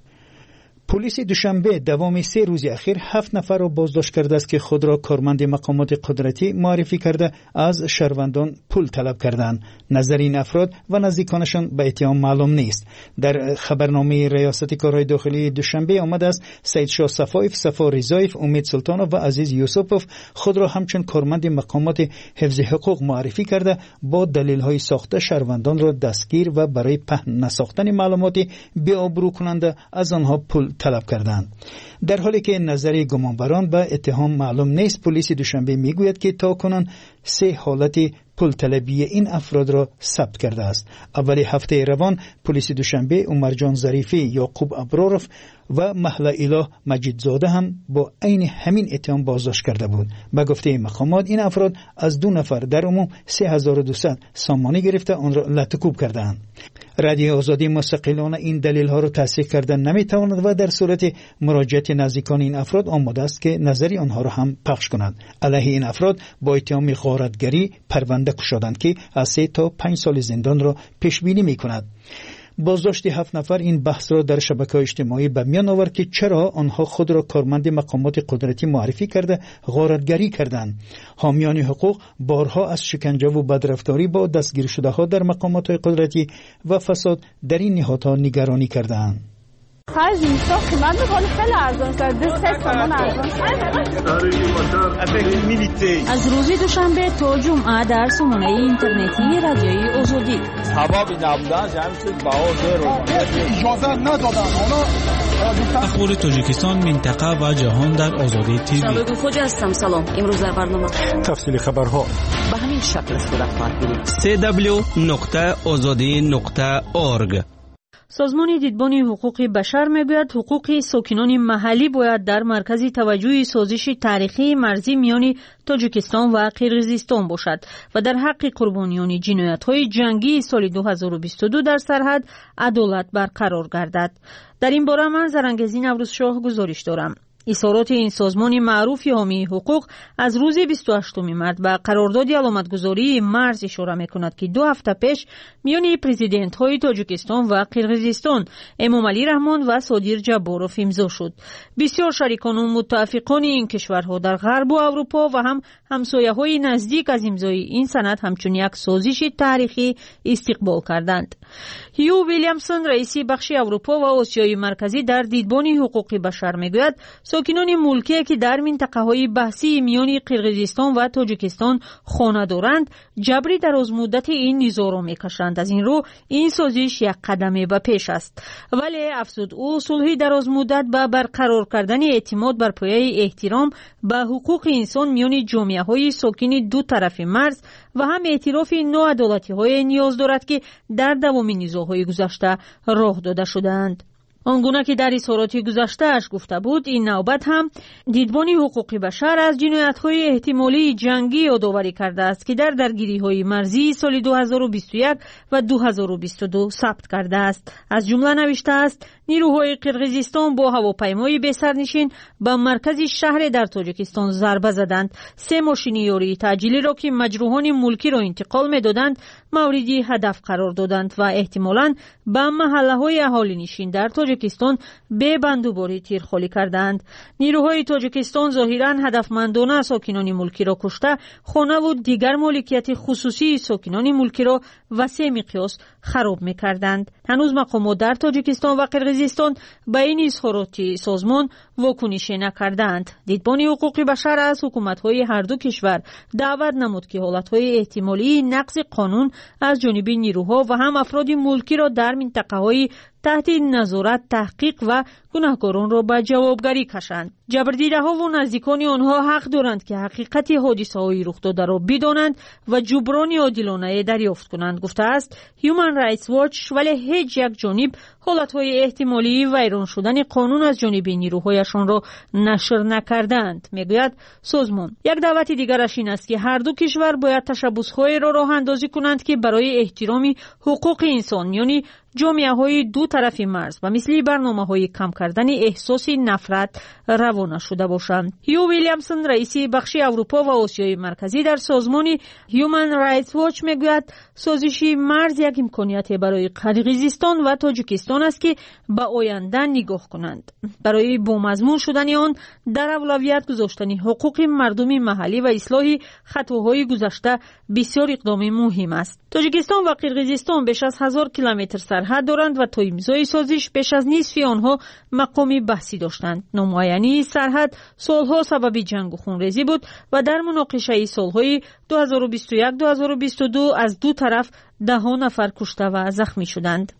پلیس دوشنبه دوام سه روز اخیر هفت نفر را بازداشت کرده است که خود را کارمند مقامات قدرتی معرفی کرده از شهروندان پول طلب کردند. نظر این افراد و نزدیکانشان به اتهام معلوم نیست. در خبرنامه ریاست کارهای داخلی دوشنبه آمده است سید شاه صفایف، صفا رضایف، امید سلطانov و عزیز یوسفوف خود را همچون کارمند مقامات حفظ حقوق معرفی کرده با دلیل‌های ساخته شهروندان را دستگیر و برای پهن نساختن معلومات بی‌آبرو کننده از آنها پول طلب کردند. در حالی که نظر گمانبران به اتهام معلوم نیست، پلیس دوشنبه میگوید که تاکنون سه حالت پول طلبی این افراد را ثبت کرده است. اول هفته روان پلیس دوشنبه عمرجان ظریفی، یعقوب ابراروف و مهلا اله مجیدزاده هم با عین همین اتهام بازداشت کرده بود. به گفته مقامات این افراد از دو نفر در عموم سه هزار و دویست سامانه گرفته آن را لطکوب کردند. رادیو آزادی مستقلانه این دلیل ها را تصحیح کردن نمیتواند و در صورت مراجعت نزدیکان این افراد آماده است که نظری آنها را هم پخش کند. علیه این افراد با اتهام غارتگری پرونده گشادند که از سه تا پنج سال زندان را پیش بینی میکند. بازداشت هفت نفر این بحث را در شبکه‌های اجتماعی به میان آورد که چرا آنها خود را کارمند مقامات قدرتی معرفی کرده غارتگری کردند. حامیان حقوق بارها از شکنجه و بدرفتاری با دستگیر شده ها در مقامات قدرتی و فساد در این نهادها نگرانی کردند.
خرج میساخت که من به حال خیلی ارزان شد دو سه تومن ارزان
از روز دوشنبه تا جمعه در سامانه اینترنتی رادیوی آزادی
هوا نبودن جمع شد بها زیر
اجازه ندادن حالا
اخبار تاجیکستان منطقه و جهان در آزادی تیوی.
شبگو خوجا هستم. سلام. امروز در برنامه
تفصیل خبرها
به همین شکل صورت خواهد گرفت.
سی دبلیو نقطه آزادی نقطه اورگ.
سازمان دیدبان حقوق بشر میگوید حقوق ساکنان محلی باید در مرکز توجه سازش تاریخی مرزی میان تاجیکستان و قرقیزستان باشد و در حق قربانیان جنایت‌های جنگی سال دو هزار و بیست و دو در سرحد عدالت برقرار گردد. در این باره من زرنگزی نوروز شاه گزارش دارم. اظهارات این سازمان معروف حامی حقوق از روز بیست و هشتم مارس به قرارداد علامتگذاری مرز اشاره می‌کند که دو هفته پیش میان پرزیدنت‌های تاجیکستان و قرقیزستان امامعلی رحمان و صادر جبارов امضا شد. بسیار شریکان و متفقان این کشورها در غرب و اروپا و هم همسایه‌های نزدیک از امضای این سند همچون یک سازش تاریخی استقبال کردند. هیو ویلیامسون رئیس بخش اروپا و آسیای مرکزی در دیدبان حقوق بشر میگوید ساکنان ملکی که در منطقه‌های بحثی میان قرقیزستان و تاجیکستان خانه دارند جبری در از مدت این نزاع را میکشند. از این رو این سازش یک قدم به پیش است، ولی افزود او صلح در از مدت به برقرار کردن اعتماد بر پایه احترام به حقوق انسان میان جامعه‌های ساکن دو طرف مرز و هم اعتراف ناعدالتی‌های نیاز دارد که در دوام نزاع‌های گذشته راه داده شدند. آنگونه که در اظهارات گذشته‌اش گفته بود، این نوبت هم دیدبان حقوق بشر از جنایت‌های احتمالی جنگی یادآوری کرده است که در درگیری‌های مرزی سال دو هزار و بیست و یک و دو هزار و بیست و دو ثبت کرده است. از جمله نوشته است نیروهای قرقیزستان با هواپیمای بی‌سرنشین به مرکز شهر در تاجیکستان ضربه زدند. سه ماشین یاری تعجیلی را که مجروحان ملکی را انتقال می‌دادند موردی هدف قرار دادند و احتمالاً به محله‌های اهالی نشین در تاجیکستان به بندوباری تیرخوری کردند. نیروهای تاجیکستان ظاهراً هدفمندانه ساکنان ملکی را کشته، خانه و دیگر مالکیت خصوصی ساکنان ملکی را وسیع مقیاس خراب می‌کردند. هنوز مقامات در تاجیکستان و قرقیزستان به این اظهارات سازمان واکنش نکردند. دیدبان حقوق بشر از حکومت‌های هر دو کشور دعوت نمود که حالت‌های احتمالی نقض قانون از جانب نیروها و هم افراد ملکی را در منطقه‌های تحت نظارت تحقیق و گناهکاران را به جوابگری کشند. جبردیده‌ها و نزدیکان آنها حق دارند که حقیقت حادثه‌های رخ داده را بدانند و جبران عادلانه دریافت کنند، گفته است هیومن رایتس واچ. ولی هیچ یک جانب حالت‌های احتمالی ویران شدن قانون از جانب نیروهایشان را نشر نکردند. میگوید سازمان یک دعوت دیگرش این است که هر دو کشور باید تشبس‌های را راه اندازی کنند که برای احترام حقوق انسان یعنی جامعه‌های دو طرف مرز و مثل برنامه‌های کم کردن احساس نفرت روانه شده باشند. هیو ویلیامسون رئیس بخش اروپا و آسیای مرکزی در سازمان هیومن رایتس واچ میگوید سازش مرز یک امکانیت برای قرقیزستان و تاجیکستان است که به آینده نگاه کنند. برای بامضمون شدن آن در اولویت گذاشتن حقوق مردم محلی و اصلاح خطاهای گذشته بسیار اقدام مهم است. تاجیکستان و قرقیزستان بیش از هزار کیلومتر سرحد دارند و تا امضای سازش بیش از نصف آنها مقام بحثی داشتند. نامعینی سرحد سالها سبب جنگ و خونریزی بود و در مناقشه سالهای دو هزار و بیست و یک دو هزار و بیست و دو از دو طرف ده ها نفر کشته و زخمی شدند.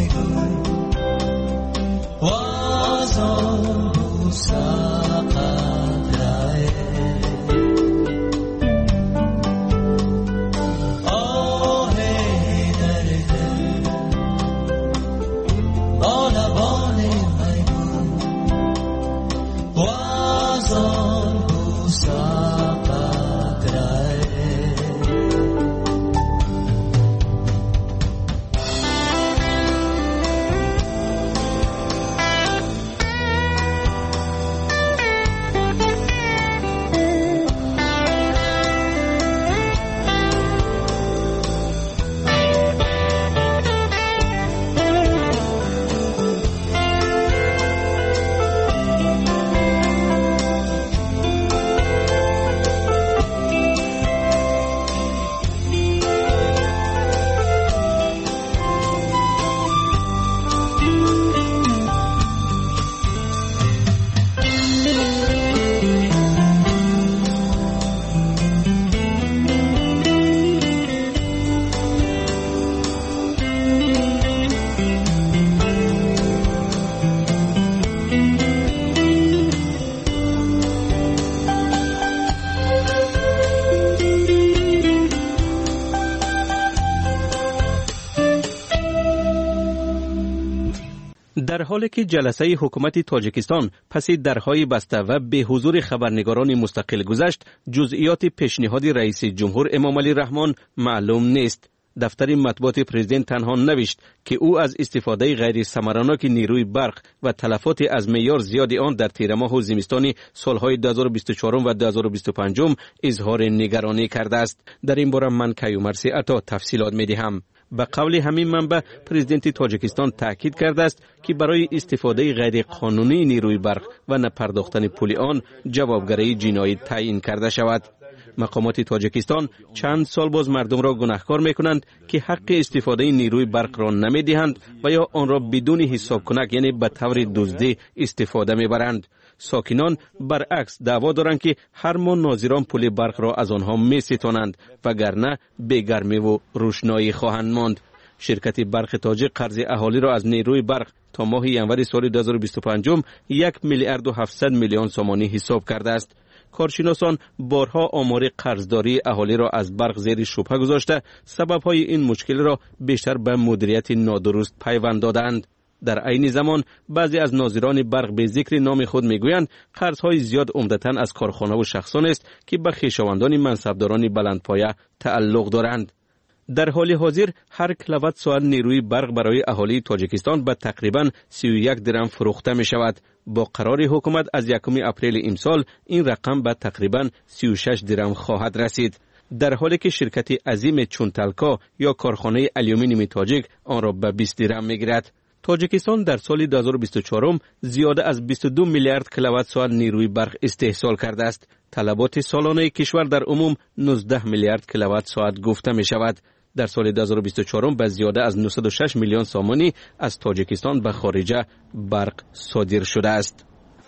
در حالی که جلسه حکومت تاجیکستان پس درهای بسته و به حضور خبرنگاران مستقل گذشت، جزئیات پیشنهاد رئیس جمهور امامعلی رحمان معلوم نیست. دفتر مطبوعات پرزیدنت تنها نوشت که او از استفاده غیر ثمراناک نیروی برق و تلفات از معیار زیاد آن در تیر ماه و زمستان سالهای دو هزار و بیست و چهار و دو هزار و بیست و پنج اظهار نگرانی کرده است. در این باره من کیومرثی عطا تفصیلات می‌دهم. به قول همین منبع، پرزیدنت تاجیکستان تاکید کرده است که برای استفاده غیر قانونی نیروی برق و نپرداختن پول آن جوابگری جنایی تعیین کرده شود. مقامات تاجیکستان چند سال باز مردم را گناهکار میکنند که حق استفاده نیروی برق را نمیدهند و یا آن را بدون حساب کنک، یعنی به طور دزدی استفاده میبرند. ساکنان برعکس دعوا دارند که هر ماه ناظران پول برق را از آنها میستانند وگرنه به گرمی و روشنایی خواهند ماند. شرکت برق تاجیک قرض اهالی را از نیروی برق تا ماه ینوری سال دو هزار و بیست و پنج یک میلیارد و هفتصد میلیون سومانی حساب کرده است. کارشناسان بارها آمار قرضداری اهالی را از برق زیر شبهه گذاشته سبب‌های این مشکل را بیشتر به مدیریت نادرست پیوند دادند. در عین زمان بعضی از ناظران برق به ذکر نام خود میگویند قرض‌های زیاد عمدتاً از کارخانه و شخصان است که به خویشاوندان منصبداران بلندپایه تعلق دارند. در حال حاضر هر کیلووات ساعت نیروی برق برای اهالی تاجیکستان به تقریباً سی و یک درم فروخته می شود. با قرار حکومت از یکم اپریل امسال این رقم به تقریباً سی و شش درم خواهد رسید. در حالی که شرکت عظیم چون تلکا یا کارخانه الومینیوم تاجیک آن را به بیست درم میگیرد. تاجیکستان در سال دو هزار و بیست و چهار زیاده از بیست و دو میلیارد کیلووات ساعت نیروی برق استحصال کرده است. طلبات سالانه کشور در عموم نوزده میلیارد کیلووات ساعت گفته می شود. در سال دو هزار و بیست و چهار به زیاده از نهصد و شش میلیون سومانی از تاجیکستان به خارجه برق صادر شده است.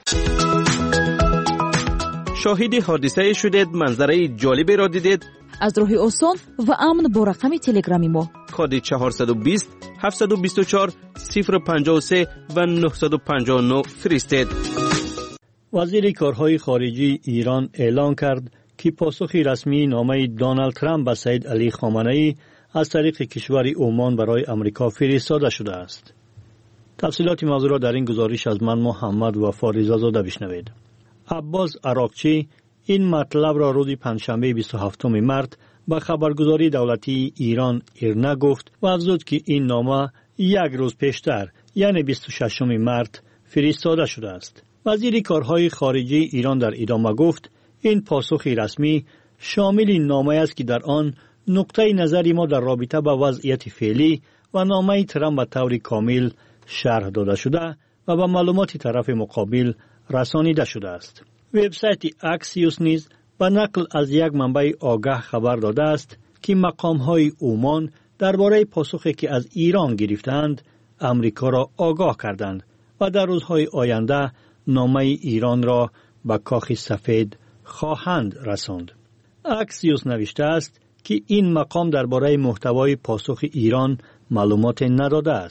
شاهد حادثه شدید، منظره جالبی را دیدید؟
از راه آسان و امن با رقم تلگرامی ما
کد چهارصد و بیست هفتصد و بیست و چهار صفر پنجاه و سه و نهصد و پنجاه و نه فرستید.
وزیر کارهای خارجی ایران اعلان کرد که پاسخ رسمی نامه دونالد ترامپ به سید علی خامنه‌ای از طریق کشور عمان برای امریکا فرستاده شده است. تفصیلات موضوع را در این گزارش از من محمد وفا رضازاده بشنوید. عباس عراقچی این مطلب را روز پنجشنبه بیست و هفتم مارس به خبرگزاری دولتی ایران ایرنا گفت و افزود که این نامه یک روز پیشتر یعنی بیست و ششم مارس فرستاده شده است. وزیر کارهای خارجی ایران در ادامه گفت این پاسخ رسمی شامل نامه است که در آن نقطه نظر ما در رابطه با وضعیت فعلی و نامه ترامپ به طور کامل شرح داده شده و به معلومات طرف مقابل رسانیده شده است. وبسایت اکسیوس نیز به نقل از یک منبع آگاه خبر داده است که مقام‌های عمان درباره پاسخی که از ایران گرفتند امریکا را آگاه کردند و در روزهای آینده نامه ایران را به کاخ سفید خواهند رساند. اکسیوس نوشته است که این مقام درباره محتوای پاسخ ایران معلومات نداده است.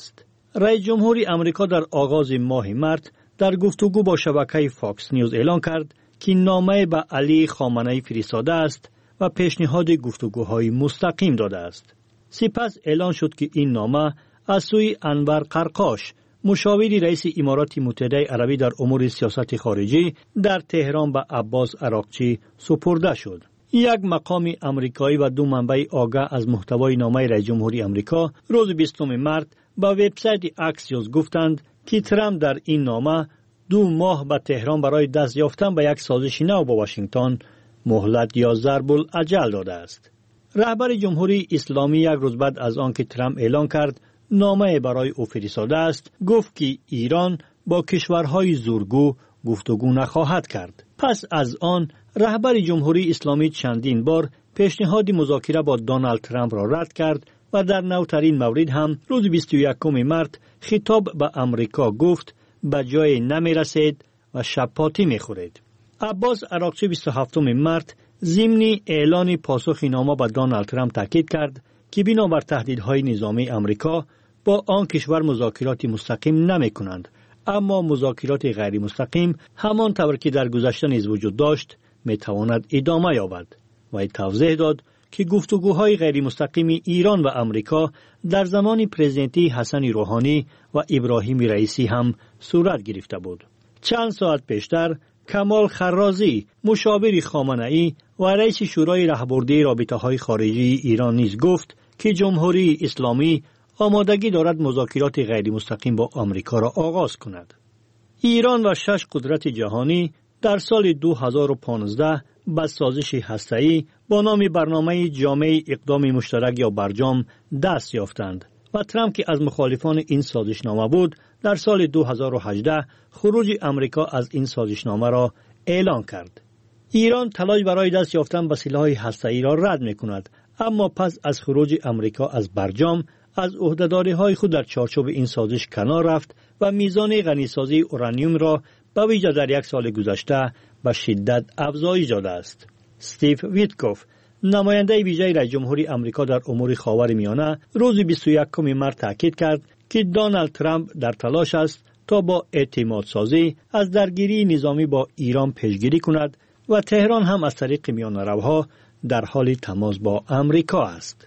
رئیس جمهوری امریکا در آغاز ماه مارس در گفتگو با شبکه فاکس نیوز اعلان کرد که نامه به علی خامنه‌ای فرستاده است و پیشنهاد گفتگوهای مستقیم داده است. سپس اعلان شد که این نامه از سوی انور قرقاش، مشاوری رئیس امارات متحده عربی در امور سیاست خارجی، در تهران به عباس عراقچی سپرده شد. یک مقام امریکایی و دو منبع آگاه از محتوای نامه رئیس جمهوری امریکا روز بیستم مارس به وبسایت اکسیوس گفتند که ترامپ در این نامه دو ماه به تهران برای دست یافتن به یک سازش نو با واشنگتن مهلت یا ضرب الاجل داده است. رهبر جمهوری اسلامی یک روز بعد از آنکه ترامپ اعلان کرد نامه برای او فرستاده است، گفت که ایران با کشورهای زورگو گفتگو نخواهد کرد. پس از آن رهبر جمهوری اسلامی چندین بار پیشنهاد مذاکره با دونالد ترامپ را رد کرد و در نوترین مورد هم روز بیست و یکم مارس خطاب به امریکا گفت به جای نمی رسید و شپاتی می خورید. عباس عراقچی بیست و هفتم مارس ضمن اعلان پاسخ نامه به دونالد ترامپ تاکید کرد که بنابر تهدیدهای نظامی امریکا با آن کشور مذاکرات مستقیم نمی کنند، اما مذاکرات غیر مستقیم همان طور که در گذشته نیز وجود داشت می تواند ادامه یابد. و توضیح داد که گفتگوهای غیر مستقیم ایران و امریکا در زمان پرزیدنتی حسن روحانی و ابراهیم رئیسی هم صورت گرفته بود. چند ساعت پیشتر کمال خرازی، مشاور خامنه‌ای و رئیس شورای راهبردی رابطه‌های خارجی ایران نیز گفت که جمهوری اسلامی آمادگی دارد مذاکرات غیر مستقیم با آمریکا را آغاز کند. ایران و شش قدرت جهانی در سال دو هزار و پانزده به سازش هسته‌ای با نام برنامه جامع اقدام مشترک یا برجام دست یافتند و ترامپ که از مخالفان این سازشنامه بود در سال دو هزار و هجده خروج امریکا از این سازشنامه را اعلان کرد. ایران تلاش برای دست یافتن به سلاح هسته‌ای را رد می‌کند، اما پس از خروج امریکا از برجام از عهده‌داری‌های خود در چارچوب این سازش کنار رفت و میزان غنیسازی اورانیوم را به ویژه در یک سال گذشته به شدت افزایش داده است. استیو ویتکوف، نماینده ویژه رئیس جمهوری امریکا در امور خاورمیانه، روز بیست و یکم مارس تاکید کرد که دونالد ترامپ در تلاش است تا با اعتماد سازی از درگیری نظامی با ایران پیشگیری کند و تهران هم از طریق میانه‌روها در حال تماس با امریکا است.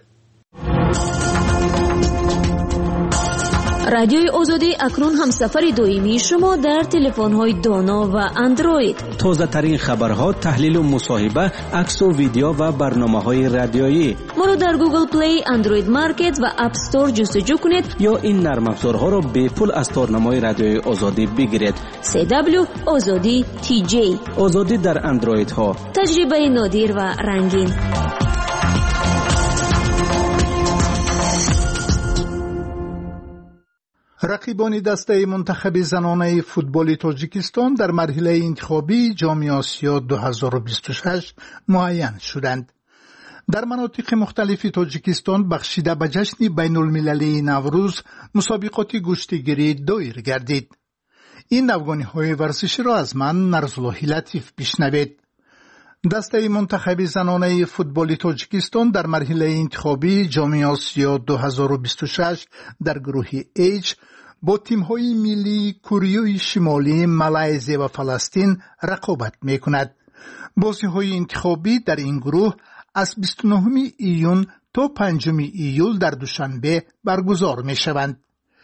رادیوی آزادی اکنون هم سفر دویمی شما در تلفن‌های دانا و اندروید.
تازه ترین خبرها، تحلیل و مصاحبه، عکس و ویدیو و برنامه‌های رادیویی.
ما رو در گوگل پلی، اندروید مارکت و اپ استور جستجو کنید
یا این نرم افزارها را به پول از تارنمای رادیوی آزادی بگیرید.
سی دبلیو آزادی تی جی.
آزادی در اندروید ها.
تجربه نادر و رنگین.
رقیبان دسته منتخب زنانه فوتبال تاجیکستان در مرحله انتخابی جام آسیا دو هزار و بیست و شش معین شدند. در مناطق مختلف تاجیکستان بخشیده به جشن بین المللی نوروز مسابقات گشتیگیری دایر گردید. این نوگانی های ورزشی را از من نرزالله لطیف بشنوید. دسته منتخب زنانه فوتبال تاجیکستان در مرحله انتخابی جام آسیا دو هزار و بیست و شش در گروه H با تیم‌های ملی کره شمالی، مالزی و فلسطین رقابت می‌کند. بازی‌های انتخابی در این گروه از بیست و نهم ایون تا پنجم ایول در دوشنبه برگزار می‌شوند.